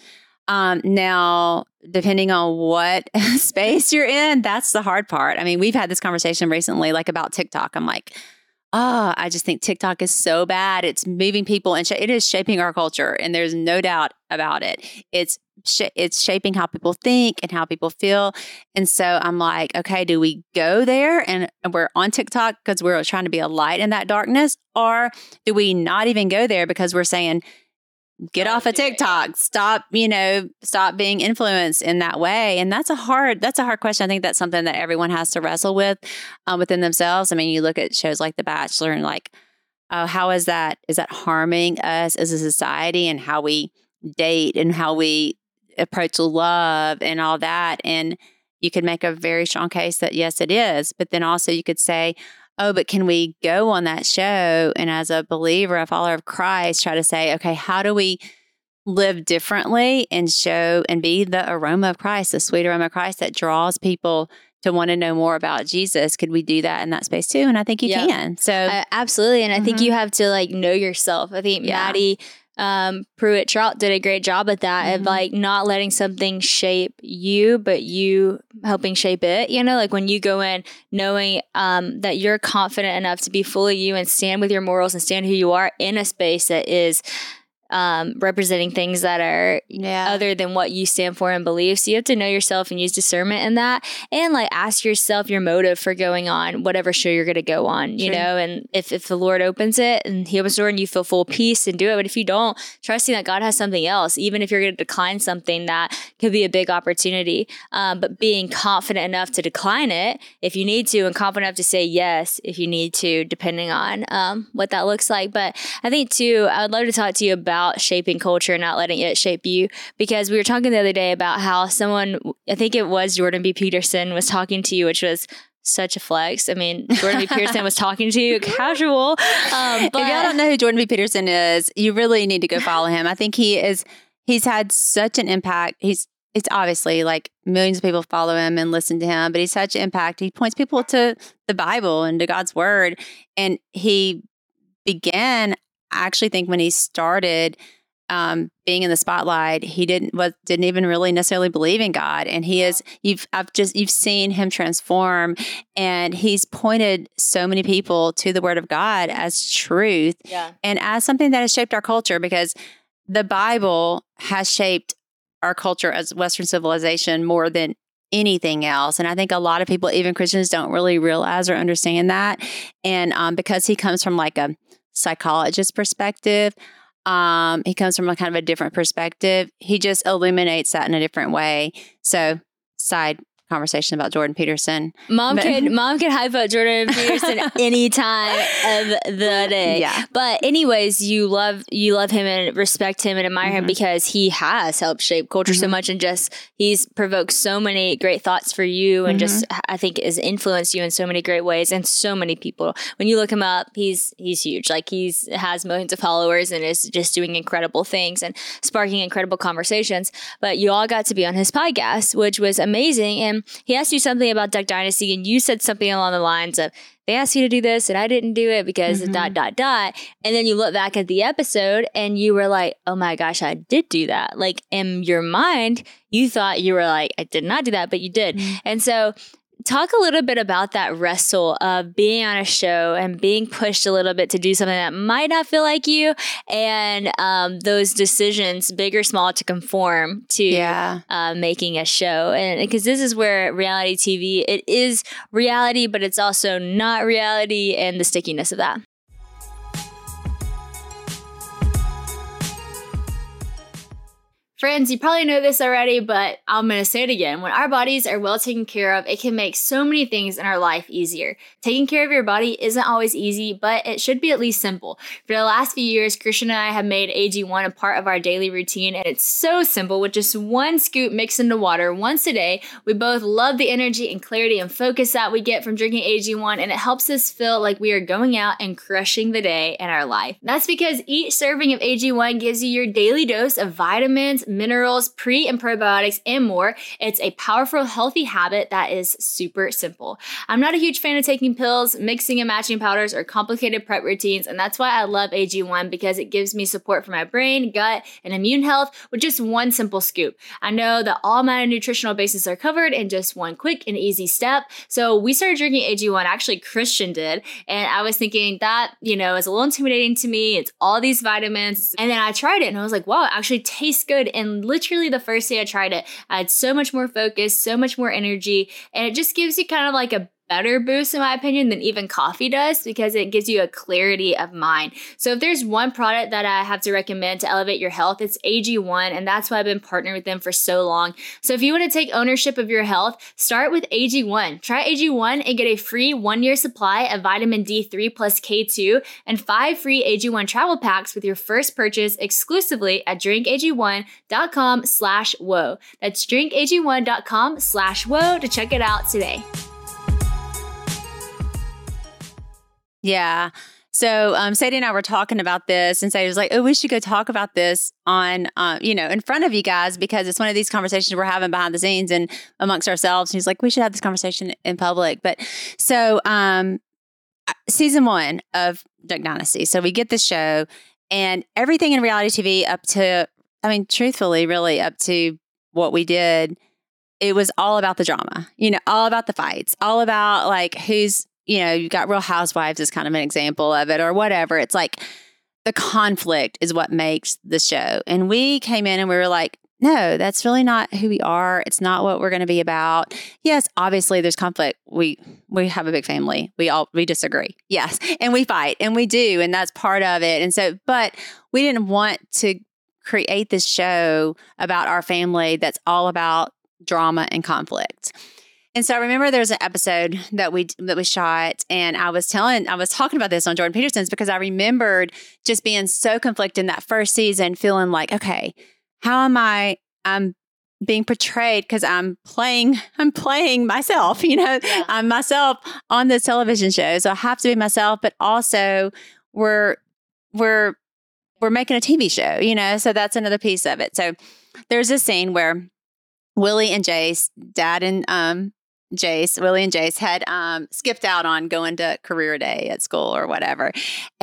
Now, depending on what space you're in, that's the hard part. I mean, we've had this conversation recently, like about TikTok. I'm like, I just think TikTok is so bad. It's moving people and it is shaping our culture. And there's no doubt about it. It's shaping how people think and how people feel. And so I'm like, okay, do we go there and we're on TikTok because we're trying to be a light in that darkness? Or do we not even go there because we're saying, get off of TikTok, stop being influenced in that way? And that's a hard question. I think that's something that everyone has to wrestle with within themselves. I mean, you look at shows like The Bachelor and like, how is that harming us as a society and how we date and how we approach love and all that? And you could make a very strong case that yes, it is. But then also you could say, oh, but can we go on that show and as a believer, a follower of Christ, try to say, okay, how do we live differently and show and be the aroma of Christ, the sweet aroma of Christ that draws people to want to know more about Jesus? Could we do that in that space too? And I think you can. So absolutely. And I think you have to like know yourself. I think Maddie Pruitt-Trout did a great job at that, of like not letting something shape you, but you helping shape it. You know, like when you go in knowing that you're confident enough to be fully you and stand with your morals and stand who you are in a space that is representing things that are other than what you stand for and believe. So you have to know yourself and use discernment in that, and like ask yourself your motive for going on whatever show you're going to go on, you know, and if the Lord opens it and he opens the door and you feel full peace, and do it. But if you don't, trusting that God has something else, even if you're going to decline something that could be a big opportunity, but being confident enough to decline it if you need to, and confident enough to say yes if you need to, depending on what that looks like. But I think too, I would love to talk to you about shaping culture, not letting it shape you, because we were talking the other day about how someone, I think it was Jordan B. Peterson, was talking to you, which was such a flex. I mean, Jordan B. Peterson was talking to you, casual. But if y'all don't know who Jordan B. Peterson is, you really need to go follow him. I think he's had such an impact. It's obviously like millions of people follow him and listen to him, but he's such an impact. He points people to the Bible and to God's word. And he began, I actually think when he started being in the spotlight, he didn't even really necessarily believe in God. And you've seen him transform, and he's pointed so many people to the word of God as truth and as something that has shaped our culture, because the Bible has shaped our culture as Western civilization more than anything else. And I think a lot of people, even Christians, don't really realize or understand that. And because he comes from like a psychologist perspective, he comes from a kind of a different perspective. He just illuminates that in a different way. So, side conversation about Jordan Peterson. Mom could hype up Jordan Peterson any time of the day. Yeah. But anyways, you love him and respect him and admire him because he has helped shape culture so much, and just he's provoked so many great thoughts for you, and just I think has influenced you in so many great ways, and so many people. When you look him up, he's huge. Like has millions of followers and is just doing incredible things and sparking incredible conversations. But you all got to be on his podcast, which was amazing. And he asked you something about Duck Dynasty, and you said something along the lines of, they asked you to do this and I didn't do it because ... And then you look back at the episode and you were like, oh my gosh, I did do that. Like in your mind, you thought you were like, I did not do that, but you did. And so talk a little bit about that wrestle of being on a show and being pushed a little bit to do something that might not feel like you, and those decisions, big or small, to conform to making a show. And because this is where reality TV, it is reality, but it's also not reality, and the stickiness of that. Friends, you probably know this already, but I'm going to say it again. When our bodies are well taken care of, it can make so many things in our life easier. Taking care of your body isn't always easy, but it should be at least simple. For the last few years, Christian and I have made AG1 a part of our daily routine, and it's so simple. With just one scoop mixed into water once a day, we both love the energy and clarity and focus that we get from drinking AG1, and it helps us feel like we are going out and crushing the day in our life. That's because each serving of AG1 gives you your daily dose of vitamins, minerals, pre and probiotics, and more. It's a powerful, healthy habit that is super simple. I'm not a huge fan of taking pills, mixing and matching powders, or complicated prep routines, and that's why I love AG1, because it gives me support for my brain, gut, and immune health with just one simple scoop. I know that all my nutritional bases are covered in just one quick and easy step. So we started drinking AG1, actually Christian did, and I was thinking that, is a little intimidating to me. It's all these vitamins. And then I tried it and I was like, wow, it actually tastes good. And literally the first day I tried it, I had so much more focus, so much more energy, and it just gives you kind of like a better boost, in my opinion, than even coffee does, because it gives you a clarity of mind. So if there's one product that I have to recommend to elevate your health, it's AG1, and that's why I've been partnering with them for so long. So if you want to take ownership of your health, start with AG1. Try AG1 and get a free 1-year supply of vitamin D3 plus K2 and 5 free AG1 travel packs with your first purchase exclusively at drinkag1.com/whoa. That's drinkag1.com/whoa to check it out today. Yeah. So Sadie and I were talking about this, and Sadie was like, "Oh, we should go talk about this on, in front of you guys, because it's one of these conversations we're having behind the scenes and amongst ourselves." And he's like, "We should have this conversation in public." But so season 1 of Duck Dynasty. So we get the show, and everything in reality TV up to, truthfully, really up to what we did, it was all about the drama, all about the fights, all about like who's, you've got Real Housewives as kind of an example of it or whatever. It's like the conflict is what makes the show. And we came in and we were like, no, that's really not who we are. It's not what we're going to be about. Yes, obviously there's conflict. We have a big family. We disagree. Yes. And we fight and we do. And that's part of it. And so, but we didn't want to create this show about our family that's all about drama and conflict. And so I remember there was an episode that we shot, and I was talking about this on Jordan Peterson's, because I remembered just being so conflicted in that first season, feeling like, okay, how am I'm being portrayed, because I'm playing myself, I'm myself on this television show. So I have to be myself, but also we're making a TV show, so that's another piece of it. So there's a scene where Willie and Jace, Dad and Willie and Jace had skipped out on going to career day at school or whatever.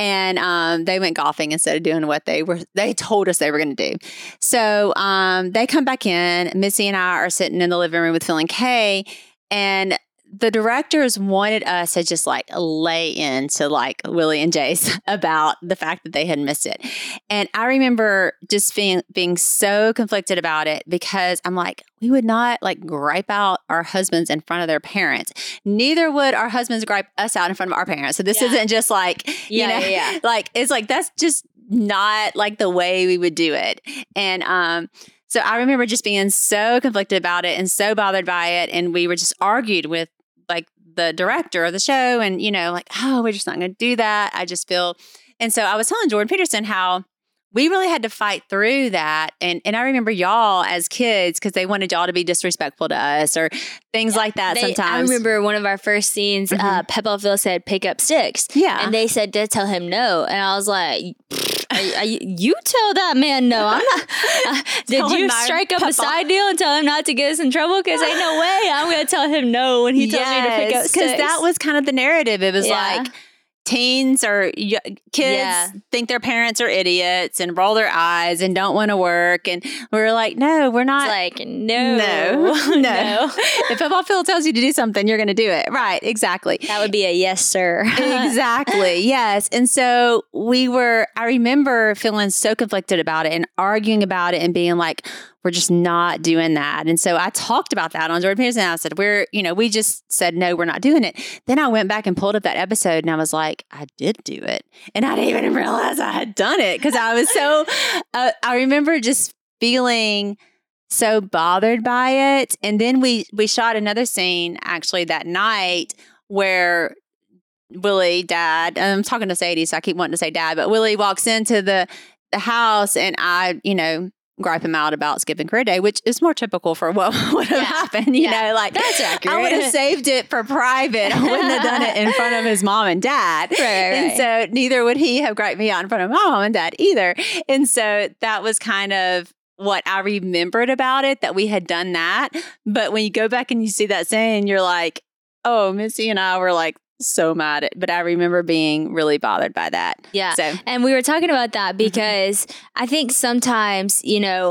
And they went golfing instead of doing what they told us they were going to do. So they come back in. Missy and I are sitting in the living room with Phil and Kay, and the directors wanted us to just like lay into like Willie and Jace about the fact that they had missed it. And I remember just being so conflicted about it, because I'm like, we would not like gripe out our husbands in front of their parents. Neither would our husbands gripe us out in front of our parents. So this isn't just like, like, it's like, that's just not like the way we would do it. And, so I remember just being so conflicted about it and so bothered by it. And we were just argued with like the director of the show, and, like, oh, we're just not going to do that. I just feel. And so I was telling Jordan Peterson how we really had to fight through that. And I remember y'all as kids, because they wanted y'all to be disrespectful to us or things like that sometimes. I remember one of our first scenes, Peppa and Phil said, pick up sticks. Yeah. And they said to tell him no. And I was like, you tell that man no. I'm not. Did you strike up a side deal and tell him not to get us in trouble? Because ain't no way I'm going to tell him no when he tells me to pick up sticks. Because that was kind of the narrative. It was like, teens or kids think their parents are idiots and roll their eyes and don't want to work. And we're like, no, we're not. It's like, no. If Papa Phil tells you to do something, you're going to do it. Right. Exactly. That would be a yes, sir. Exactly. Yes. And so I remember feeling so conflicted about it and arguing about it and being like, we're just not doing that. And so I talked about that on Jordan Peterson. I said, we just said, no, we're not doing it. Then I went back and pulled up that episode, and I was like, I did do it. And I didn't even realize I had done it, because I was so, I remember just feeling so bothered by it. And then we shot another scene actually that night where Willie, Dad, I'm talking to Sadie, so I keep wanting to say Dad, but Willie walks into the house, and I, gripe him out about skipping career day, which is more typical for what would have happened. You know, like that's accurate. I would have saved it for private. I wouldn't have done it in front of his mom and dad. Right. And so neither would he have griped me out in front of my mom and dad either. And so that was kind of what I remembered about it, that we had done that. But when you go back and you see that scene, you're like, oh, Missy and I were like, so mad at, but I remember being really bothered by that. Yeah. So. And we were talking about that because I think sometimes,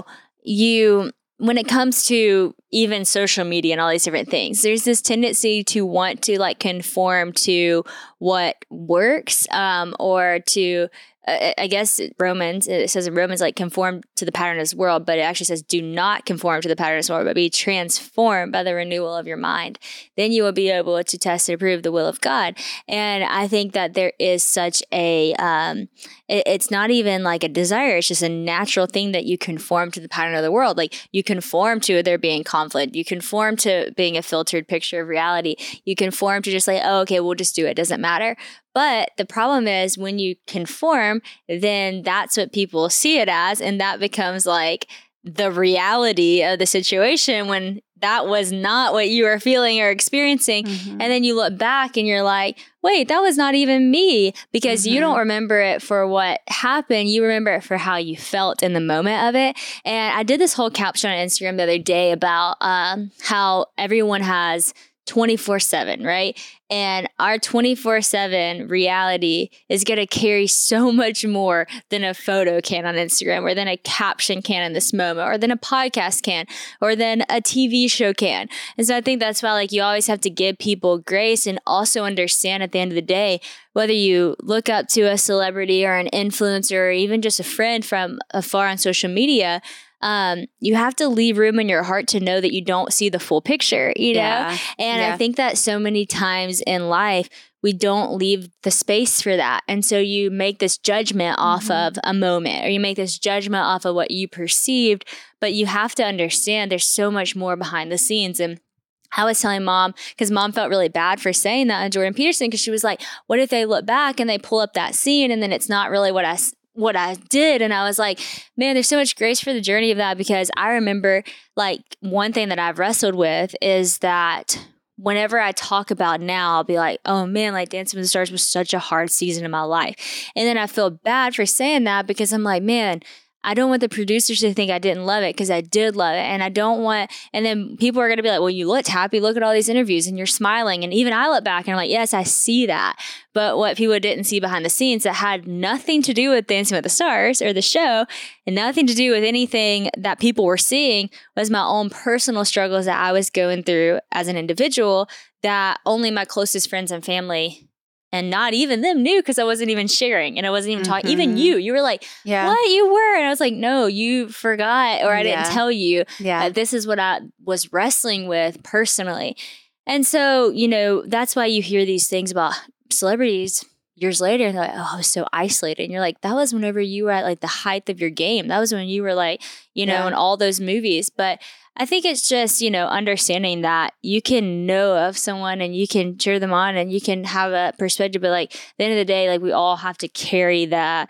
when it comes to even social media and all these different things, there's this tendency to want to like conform to what works, or to, I guess it says in Romans, like conform to the pattern of this world, but it actually says do not conform to the pattern of this world, but be transformed by the renewal of your mind. Then you will be able to test and approve the will of God. And I think that there is such a, it's not even like a desire. It's just a natural thing that you conform to the pattern of the world. Like you conform to there being conflict. You conform to being a filtered picture of reality. You conform to just like, oh, okay, we'll just do it. Doesn't matter. But the problem is when you conform, then that's what people see it as. And that becomes like the reality of the situation when that was not what you were feeling or experiencing. And then you look back and you're like, wait, that was not even me, because you don't remember it for what happened. You remember it for how you felt in the moment of it. And I did this whole caption on Instagram the other day about how everyone has 24/7, right? And our 24/7 reality is going to carry so much more than a photo can on Instagram, or than a caption can in this moment, or than a podcast can, or than a TV show can. And so I think that's why, like, you always have to give people grace, and also understand at the end of the day, whether you look up to a celebrity or an influencer or even just a friend from afar on social media, you have to leave room in your heart to know that you don't see the full picture, you know? And I think that so many times in life, we don't leave the space for that. And so you make this judgment off of a moment, or you make this judgment off of what you perceived, but you have to understand there's so much more behind the scenes. And I was telling Mom, because Mom felt really bad for saying that on Jordan Peterson, because she was like, what if they look back and they pull up that scene and then it's not really what I did? And I was like, man, there's so much grace for the journey of that, because I remember, like, one thing that I've wrestled with is that whenever I talk about now, I'll be like, oh man, like Dancing with the Stars was such a hard season in my life. And then I feel bad for saying that, because I'm like, man, I don't want the producers to think I didn't love it, because I did love it. And I don't want, and then people are going to be like, well, you looked happy. Look at all these interviews and you're smiling. And even I look back and I'm like, yes, I see that. But what people didn't see behind the scenes that had nothing to do with Dancing with the Stars or the show, and nothing to do with anything that people were seeing, was my own personal struggles that I was going through as an individual, that only my closest friends and family, and not even them, knew, because I wasn't even sharing and I wasn't even talking. Even you were like, what, you were? And I was like, no, you forgot, or I didn't tell you. This is what I was wrestling with personally. And so, you know, that's why you hear these things about celebrities years later, and they're like, oh, I was so isolated. And you're like, that was whenever you were at like the height of your game. That was when you were like, you know, in all those movies. But I think it's just, you know, understanding that you can know of someone and you can cheer them on and you can have a perspective, but like at the end of the day, like we all have to carry that,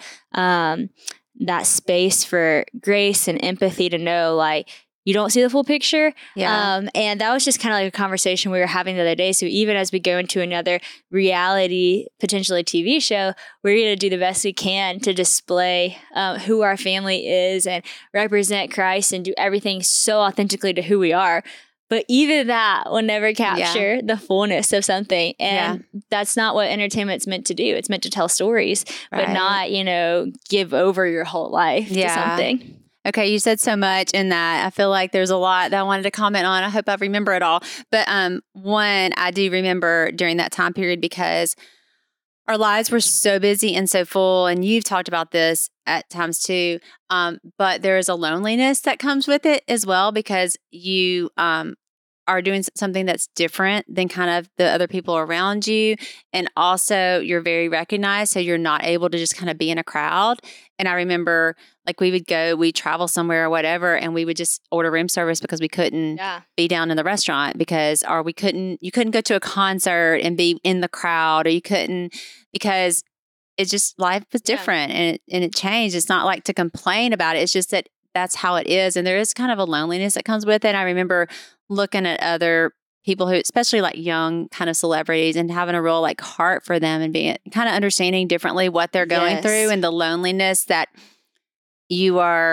that space for grace and empathy to know, like, you don't see the full picture. And that was just kind of like a conversation we were having the other day. So even as we go into another reality, potentially TV show, we're going to do the best we can to display who our family is and represent Christ and do everything so authentically to who we are. But even that will never capture the fullness of something. And that's not what entertainment's meant to do. It's meant to tell stories, but not, you know, give over your whole life to something. Okay, you said so much in that. I feel like there's a lot that I wanted to comment on. I hope I remember it all. But one, I do remember during that time period, because our lives were so busy and so full, and you've talked about this at times too, but there is a loneliness that comes with it as well, because you are doing something that's different than kind of the other people around you. And also you're very recognized, so you're not able to just kind of be in a crowd. And I remember, like, we'd travel somewhere or whatever, and we would just order room service because we couldn't be down in the restaurant, or you couldn't go to a concert and be in the crowd, or you couldn't, because it's just, life was different and it changed. It's not like to complain about it. It's just that that's how it is. And there is kind of a loneliness that comes with it. And I remember looking at other people who, especially like young kind of celebrities, and having a real like heart for them and being kind of understanding differently what they're going through, and the loneliness that you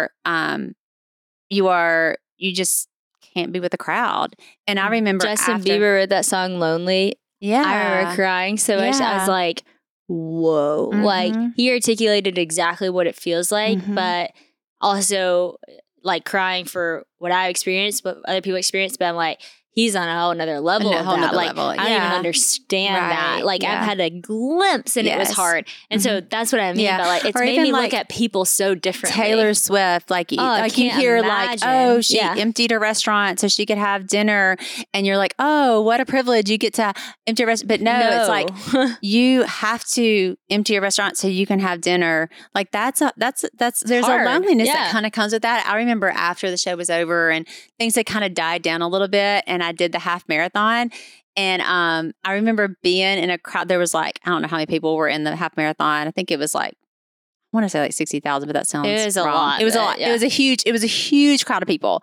just can't be with the crowd. And I remember Justin Bieber wrote that song Lonely. I remember crying so much. I was like, whoa. Like, he articulated exactly what it feels like, but also like crying for what I experienced, what other people experienced. But I'm like, he's on a whole nother level of that. Like, I don't even understand that. Like, I've had a glimpse and it was hard. And so that's what I mean by, like, it's made me look at people so differently. Taylor Swift, like you hear imagine. Like, oh, she emptied a restaurant so she could have dinner. And you're like, oh, what a privilege. You get to empty a restaurant. But no, it's like, you have to empty a restaurant so you can have dinner. Like, there's hard. A loneliness that kind of comes with that. I remember after the show was over and things had kind of died down a little bit, and I did the half marathon. And I remember being in a crowd. There was like, I don't know how many people were in the half marathon. I think it was like, I want to say like 60,000, but that sounds It was wrong. a lot. It was a lot. Yeah. It was a huge crowd of people.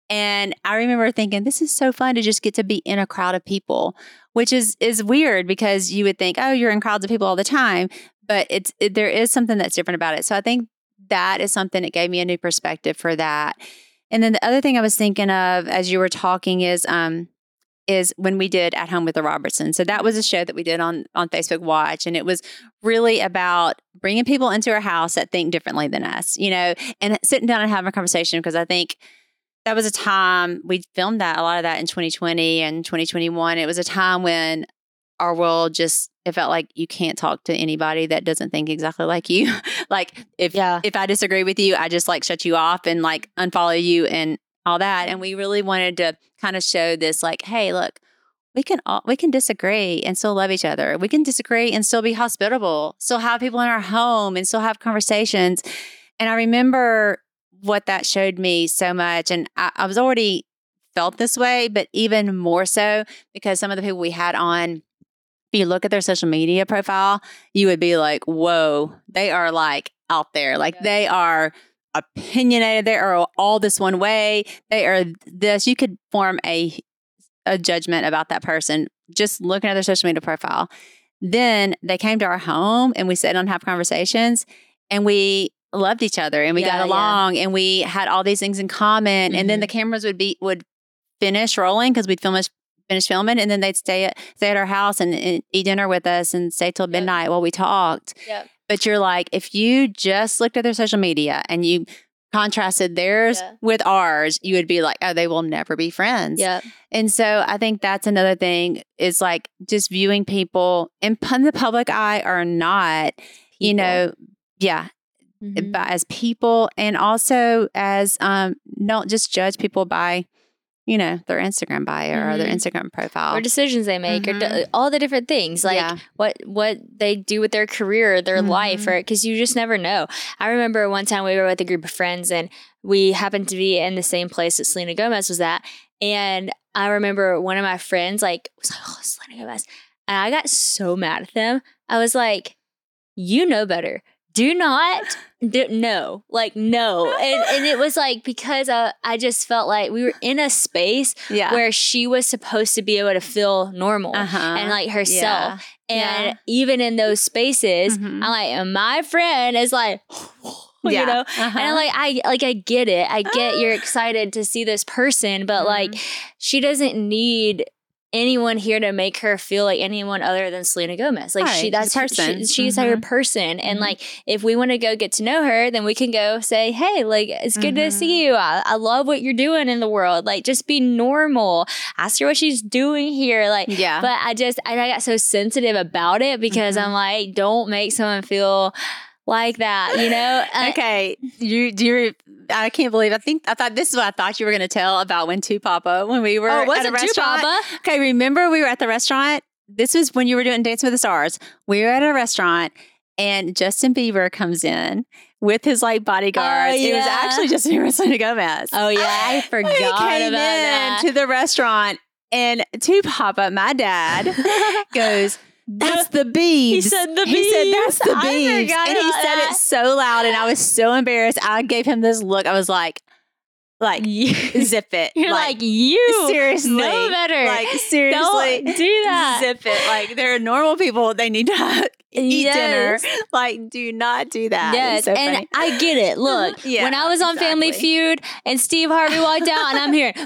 And I remember thinking, this is so fun to just get to be in a crowd of people, which is weird because you would think, oh, you're in crowds of people all the time. But there is something that's different about it. So I think that is something that gave me a new perspective for that. And then the other thing I was thinking of as you were talking is when we did At Home with the Robertsons. So that was a show that we did on Facebook Watch. And it was really about bringing people into our house that think differently than us, and sitting down and having a conversation. Because I think that was a time we filmed a lot of that in 2020 and 2021. It was a time when our world it felt like you can't talk to anybody that doesn't think exactly like you. Like if I disagree with you, I just shut you off and unfollow you and all that. And we really wanted to kind of show this hey, look, we can disagree and still love each other. We can disagree and still be hospitable, still have people in our home and still have conversations. And I remember what that showed me so much. And I was already felt this way, but even more so because some of the people we had on, if you look at their social media profile, you would be like, whoa, they are out there. They are opinionated. They are all this one way. They are this. You could form a judgment about that person just looking at their social media profile. Then they came to our home and we sat down and have conversations and we loved each other and we got along and we had all these things in common. Mm-hmm. And then the cameras would finish rolling because we'd finish filming, and then they'd stay at our house and eat dinner with us and stay till midnight while we talked. Yep. But you're if you just looked at their social media and you contrasted theirs with ours, you would be like, oh, they will never be friends. Yep. And so I think that's another thing is just viewing people in the public eye or not, mm-hmm. but as people, and also as don't just judge people by their Instagram bio or their Instagram profile. Or decisions they make or all the different things. What they do with their career, their life, or because you just never know. I remember one time we were with a group of friends and we happened to be in the same place that Selena Gomez was at. And I remember one of my friends was oh, Selena Gomez. And I got so mad at them. I was like, you know better. Do not, no. No. And it was because I just felt like we were in a space where she was supposed to be able to feel normal and herself. Yeah. And even in those spaces, I'm my friend is and I get it. I get you're excited to see this person, but she doesn't need anyone here to make her feel like anyone other than Selena Gomez. That's her person. She's her person. And if we want to go get to know her, then we can go say, hey, it's good to see you. I love what you're doing in the world. Just be normal. Ask her what she's doing here. But I got so sensitive about it because I'm don't make someone feel like that, Okay. I can't believe, I thought this is what I thought you were going to tell about when when we were at a restaurant. Okay. Remember we were at the restaurant? This was when you were doing Dancing with the Stars. We were at a restaurant and Justin Bieber comes in with his bodyguards. It was actually Justin Bieber and Selena Gomez. Oh yeah. I forgot about that. To the restaurant and to Papa, my dad goes, that's the Biebs. He said the Biebs. He said, that's the Biebs. And he said it so loud and I was so embarrassed. I gave him this look. I was like, zip it. You're you seriously know better. Seriously. Don't do that. Zip it. They're normal people. They need to eat dinner. Do not do that. Yes. So and funny. I get it. Look, when I was on Family Feud and Steve Harvey walked out and I'm hearing,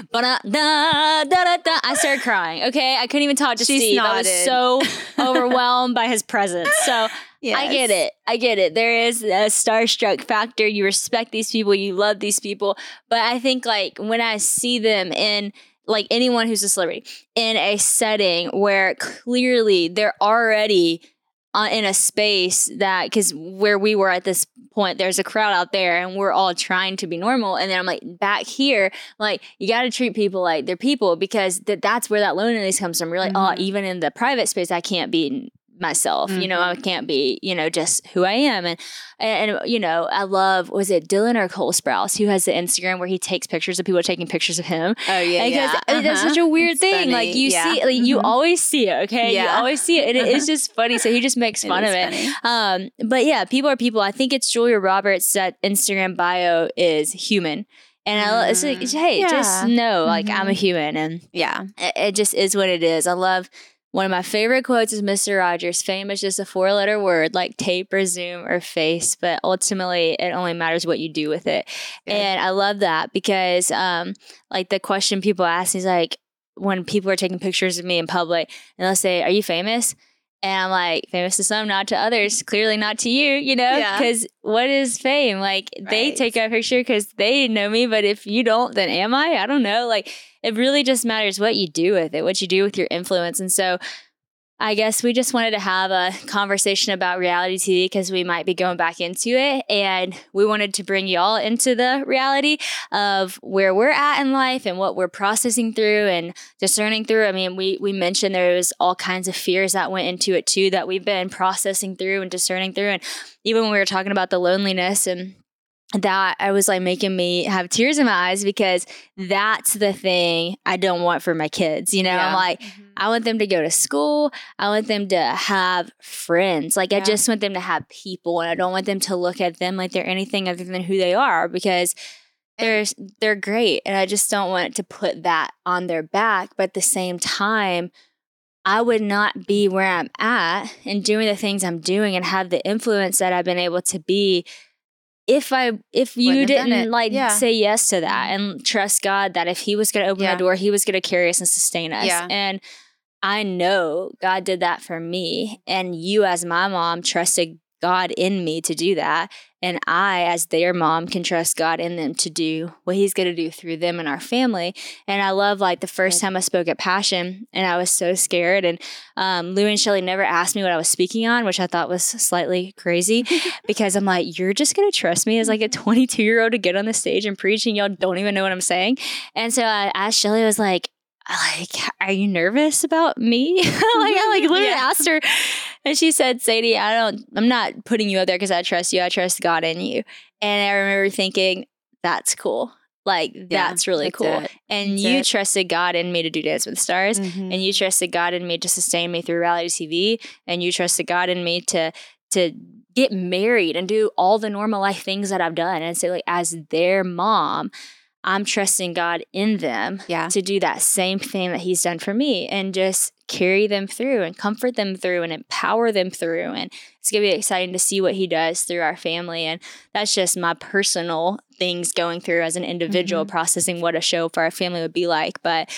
I started crying. Okay. I couldn't even talk to Steve. Snotted. I was so overwhelmed by his presence. So yes. I get it. There is a starstruck factor. You respect these people. You love these people. But I think when I see them in anyone who's a celebrity in a setting where clearly they're already in a space that, because where we were at this point, there's a crowd out there and we're all trying to be normal. And then I'm back here, you got to treat people like they're people because that's where that loneliness comes from. You're oh, even in the private space, I can't be myself, I can't be, just who I am. And I love, was it Dylan or Cole Sprouse who has the Instagram where he takes pictures of people taking pictures of him? Oh yeah. Because that's such a weird thing. Funny. You see, you always see it. Okay. Yeah. You always see it. And it is just funny. So he just makes fun of it. But yeah, people are people. I think it's Julia Roberts that Instagram bio is human. And it's like, hey, just know, like, I'm a human, and it just is what it is. I love one of my favorite quotes is Mr. Rogers. Fame is just a 4-letter word like tape or Zoom or face, but ultimately it only matters what you do with it. Good. And I love that because, like, the question people ask is like, when people are taking pictures of me in public and they'll say, "Are you famous?" And I'm like, famous to some, not to others. Clearly not to you, you know? Because what is fame? Like, they take a picture because they know me, but if you don't, then am I? I don't know. Like, it really just matters what you do with it, what you do with your influence. And so I guess we just wanted to have a conversation about reality TV because we might be going back into it. And we wanted to bring y'all into the reality of where we're at in life and what we're processing through and discerning through. I mean, we mentioned there was all kinds of fears that went into it too that we've been processing through and discerning through. And even when we were talking about the loneliness and that, I was like making me have tears in my eyes because that's the thing I don't want for my kids. You know, I'm like, I want them to go to school. I want them to have friends. Like, I just want them to have people, and I don't want them to look at them like they're anything other than who they are because they're great. And I just don't want to put that on their back. But at the same time, I would not be where I'm at and doing the things I'm doing and have the influence that I've been able to be if you didn't say yes to that and trust God that if he was going to open the door, he was going to carry us and sustain us. And I know God did that for me, and you as my mom trusted God in me to do that. And I, as their mom, can trust God in them to do what he's going to do through them and our family. And I love, like, the first time I spoke at Passion, and I was so scared. And Lou and Shelly never asked me what I was speaking on, which I thought was slightly crazy because I'm like, you're just going to trust me as like a 22-year-old to get on the stage and preach, and y'all don't even know what I'm saying. And so I asked Shelly, I was like, are you nervous about me? I literally asked her, and she said, Sadie, I'm not putting you out there because I trust you. I trust God in you. And I remember thinking, that's cool. Like, that's really cool. And you trusted God in me to do Dance with the Stars, and you trusted God in me to sustain me through reality TV, and you trusted God in me to get married and do all the normal life things that I've done. And so, like, as their mom, I'm trusting God in them to do that same thing that he's done for me and just carry them through and comfort them through and empower them through. And it's going to be exciting to see what he does through our family. And that's just my personal things going through as an individual, processing what a show for our family would be like. But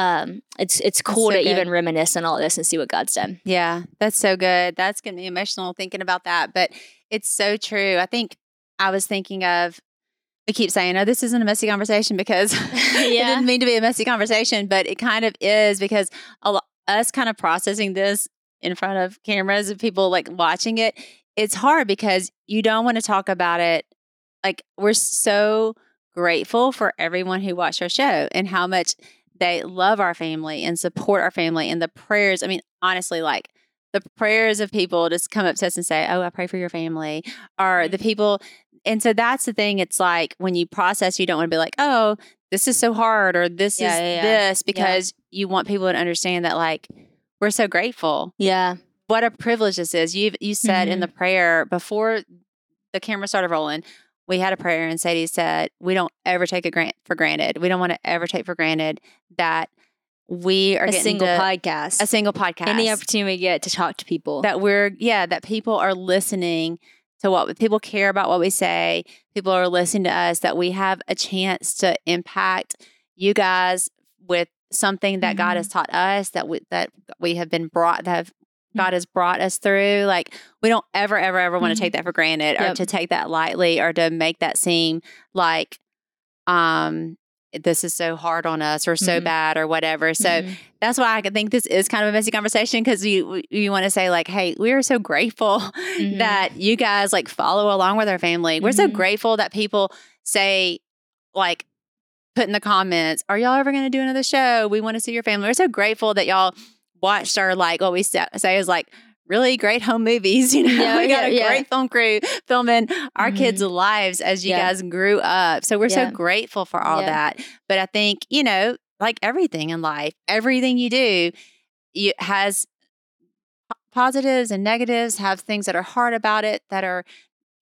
it's cool to even reminisce on all of this and see what God's done. Yeah, that's so good. That's getting me emotional thinking about that. But it's so true. I think I was thinking of, we keep saying, oh, this isn't a messy conversation because it didn't mean to be a messy conversation, but it kind of is because us kind of processing this in front of cameras and people like watching it, it's hard because you don't want to talk about it. Like, we're so grateful for everyone who watched our show and how much they love our family and support our family, and the prayers. I mean, honestly, like, the prayers of people just come up to us and say, oh, I pray for your family, or the people. And so that's the thing. It's like when you process, you don't want to be like, oh, this is so hard, or this is this, because you want people to understand that, like, we're so grateful. Yeah. What a privilege this is. You said in the prayer before the camera started rolling, we had a prayer, and Sadie said, we don't ever take for granted. We don't want to ever take for granted that we are getting a single podcast. Any opportunity we get to talk to people. That people are listening to what people care about, what we say. People are listening to us, that we have a chance to impact you guys with something that God has taught us, that we have been brought, God has brought us through. Like, we don't ever want to take that for granted, or to take that lightly, or to make that seem like, this is so hard on us, or so bad, or whatever. So that's why I think this is kind of a messy conversation, because you want to say, like, hey, we are so grateful that you guys, like, follow along with our family. We're so grateful that people say, like, put in the comments, are y'all ever going to do another show? We want to see your family. We're so grateful that y'all watched our, like, what we say is like really great home movies. You know, we got a great film crew filming our kids' lives as you guys grew up. So we're so grateful for all that. But I think, you know, like everything in life, everything you do, has positives and negatives, have things that are hard about it, that are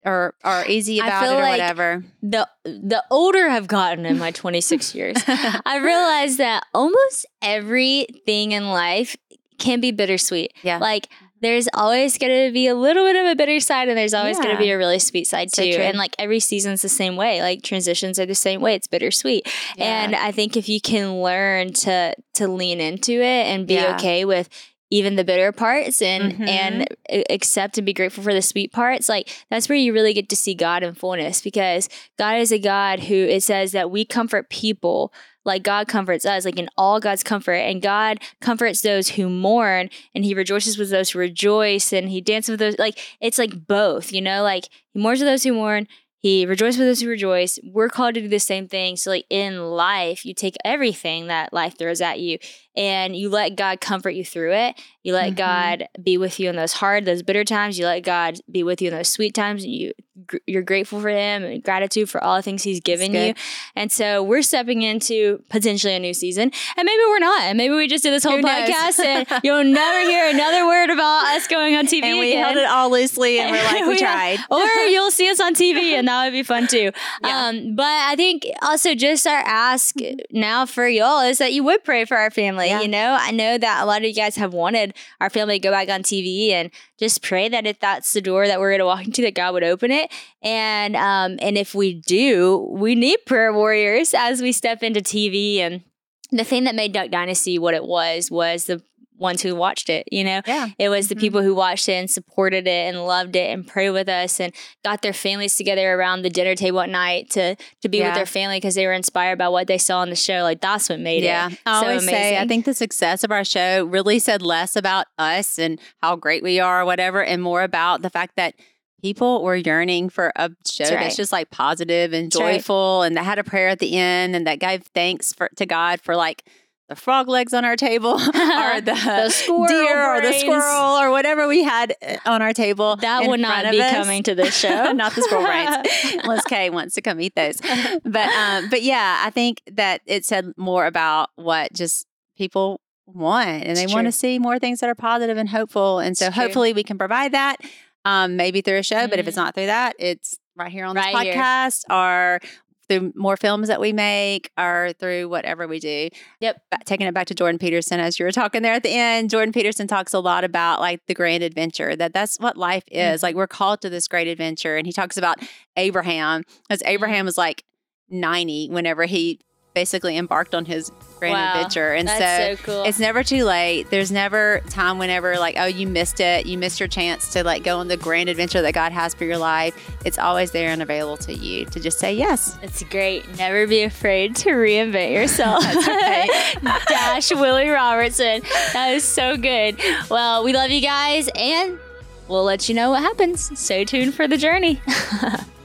or easy about it or like whatever. The older I've gotten in my 26 years, I realized that almost everything in life can be bittersweet. Yeah. Like there's always going to be a little bit of a bitter side and there's always going to be a really sweet side too. And like every season's the same way. Like transitions are the same way. It's bittersweet. Yeah. And I think if you can learn to lean into it and be okay with even the bitter parts and accept and be grateful for the sweet parts, like that's where you really get to see God in fullness, because God is a God who, it says that we comfort people like God comforts us, like in all God's comfort. And God comforts those who mourn, and he rejoices with those who rejoice, and he dances with those. Like it's like both, you know, like he mourns with those who mourn, he rejoices with those who rejoice. We're called to do the same thing. So like in life, you take everything that life throws at you and you let God comfort you through it. You let God be with you in those hard, those bitter times. You let God be with you in those sweet times, and you're grateful for him and gratitude for all the things he's given you. And so we're stepping into potentially a new season, and maybe we're not. And maybe we just did this whole podcast and you'll never hear another word about us going on TV and we held it all loosely and we're like, we tried. Or you'll see us on TV and that would be fun too. Yeah. But I think also just our ask now for y'all is that you would pray for our family. You know, I know that a lot of you guys have wanted our family to go back on TV, and just pray that if that's the door that we're going to walk into, that God would open it. And if we do, we need prayer warriors as we step into TV. And the thing that made Duck Dynasty what it was the ones who watched it, you know? Yeah. It was the people who watched it and supported it and loved it and prayed with us and got their families together around the dinner table at night to be with their family because they were inspired by what they saw on the show. Like that's what made it I always say, I think the success of our show really said less about us and how great we are or whatever, and more about the fact that people were yearning for a show that's just like positive and joyful and that had a prayer at the end and that gave thanks to God for like the frog legs on our table or the squirrel deer brains. Or the squirrel or whatever we had on our table. That would not be coming to this show. Not the squirrel brains. Unless Kay wants to come eat those. But yeah, I think that it said more about what just people want, and they want to see more things that are positive and hopeful. And so hopefully we can provide that maybe through a show, but if it's not through that, it's right here on this podcast or through more films that we make or through whatever we do. Taking it back to Jordan Peterson, as you were talking there at the end, Jordan Peterson talks a lot about like the grand adventure, that's what life is. Like we're called to this great adventure. And he talks about Abraham, because Abraham was like 90 whenever he basically embarked on his grand adventure. And so cool. It's never too late. There's never time whenever like, oh, you missed it. You missed your chance to like go on the grand adventure that God has for your life. It's always there and available to you to just say yes. It's great. Never be afraid to reinvent yourself. That's right. Dash Willie Robertson. That is so good. Well, we love you guys and we'll let you know what happens. Stay tuned for the journey.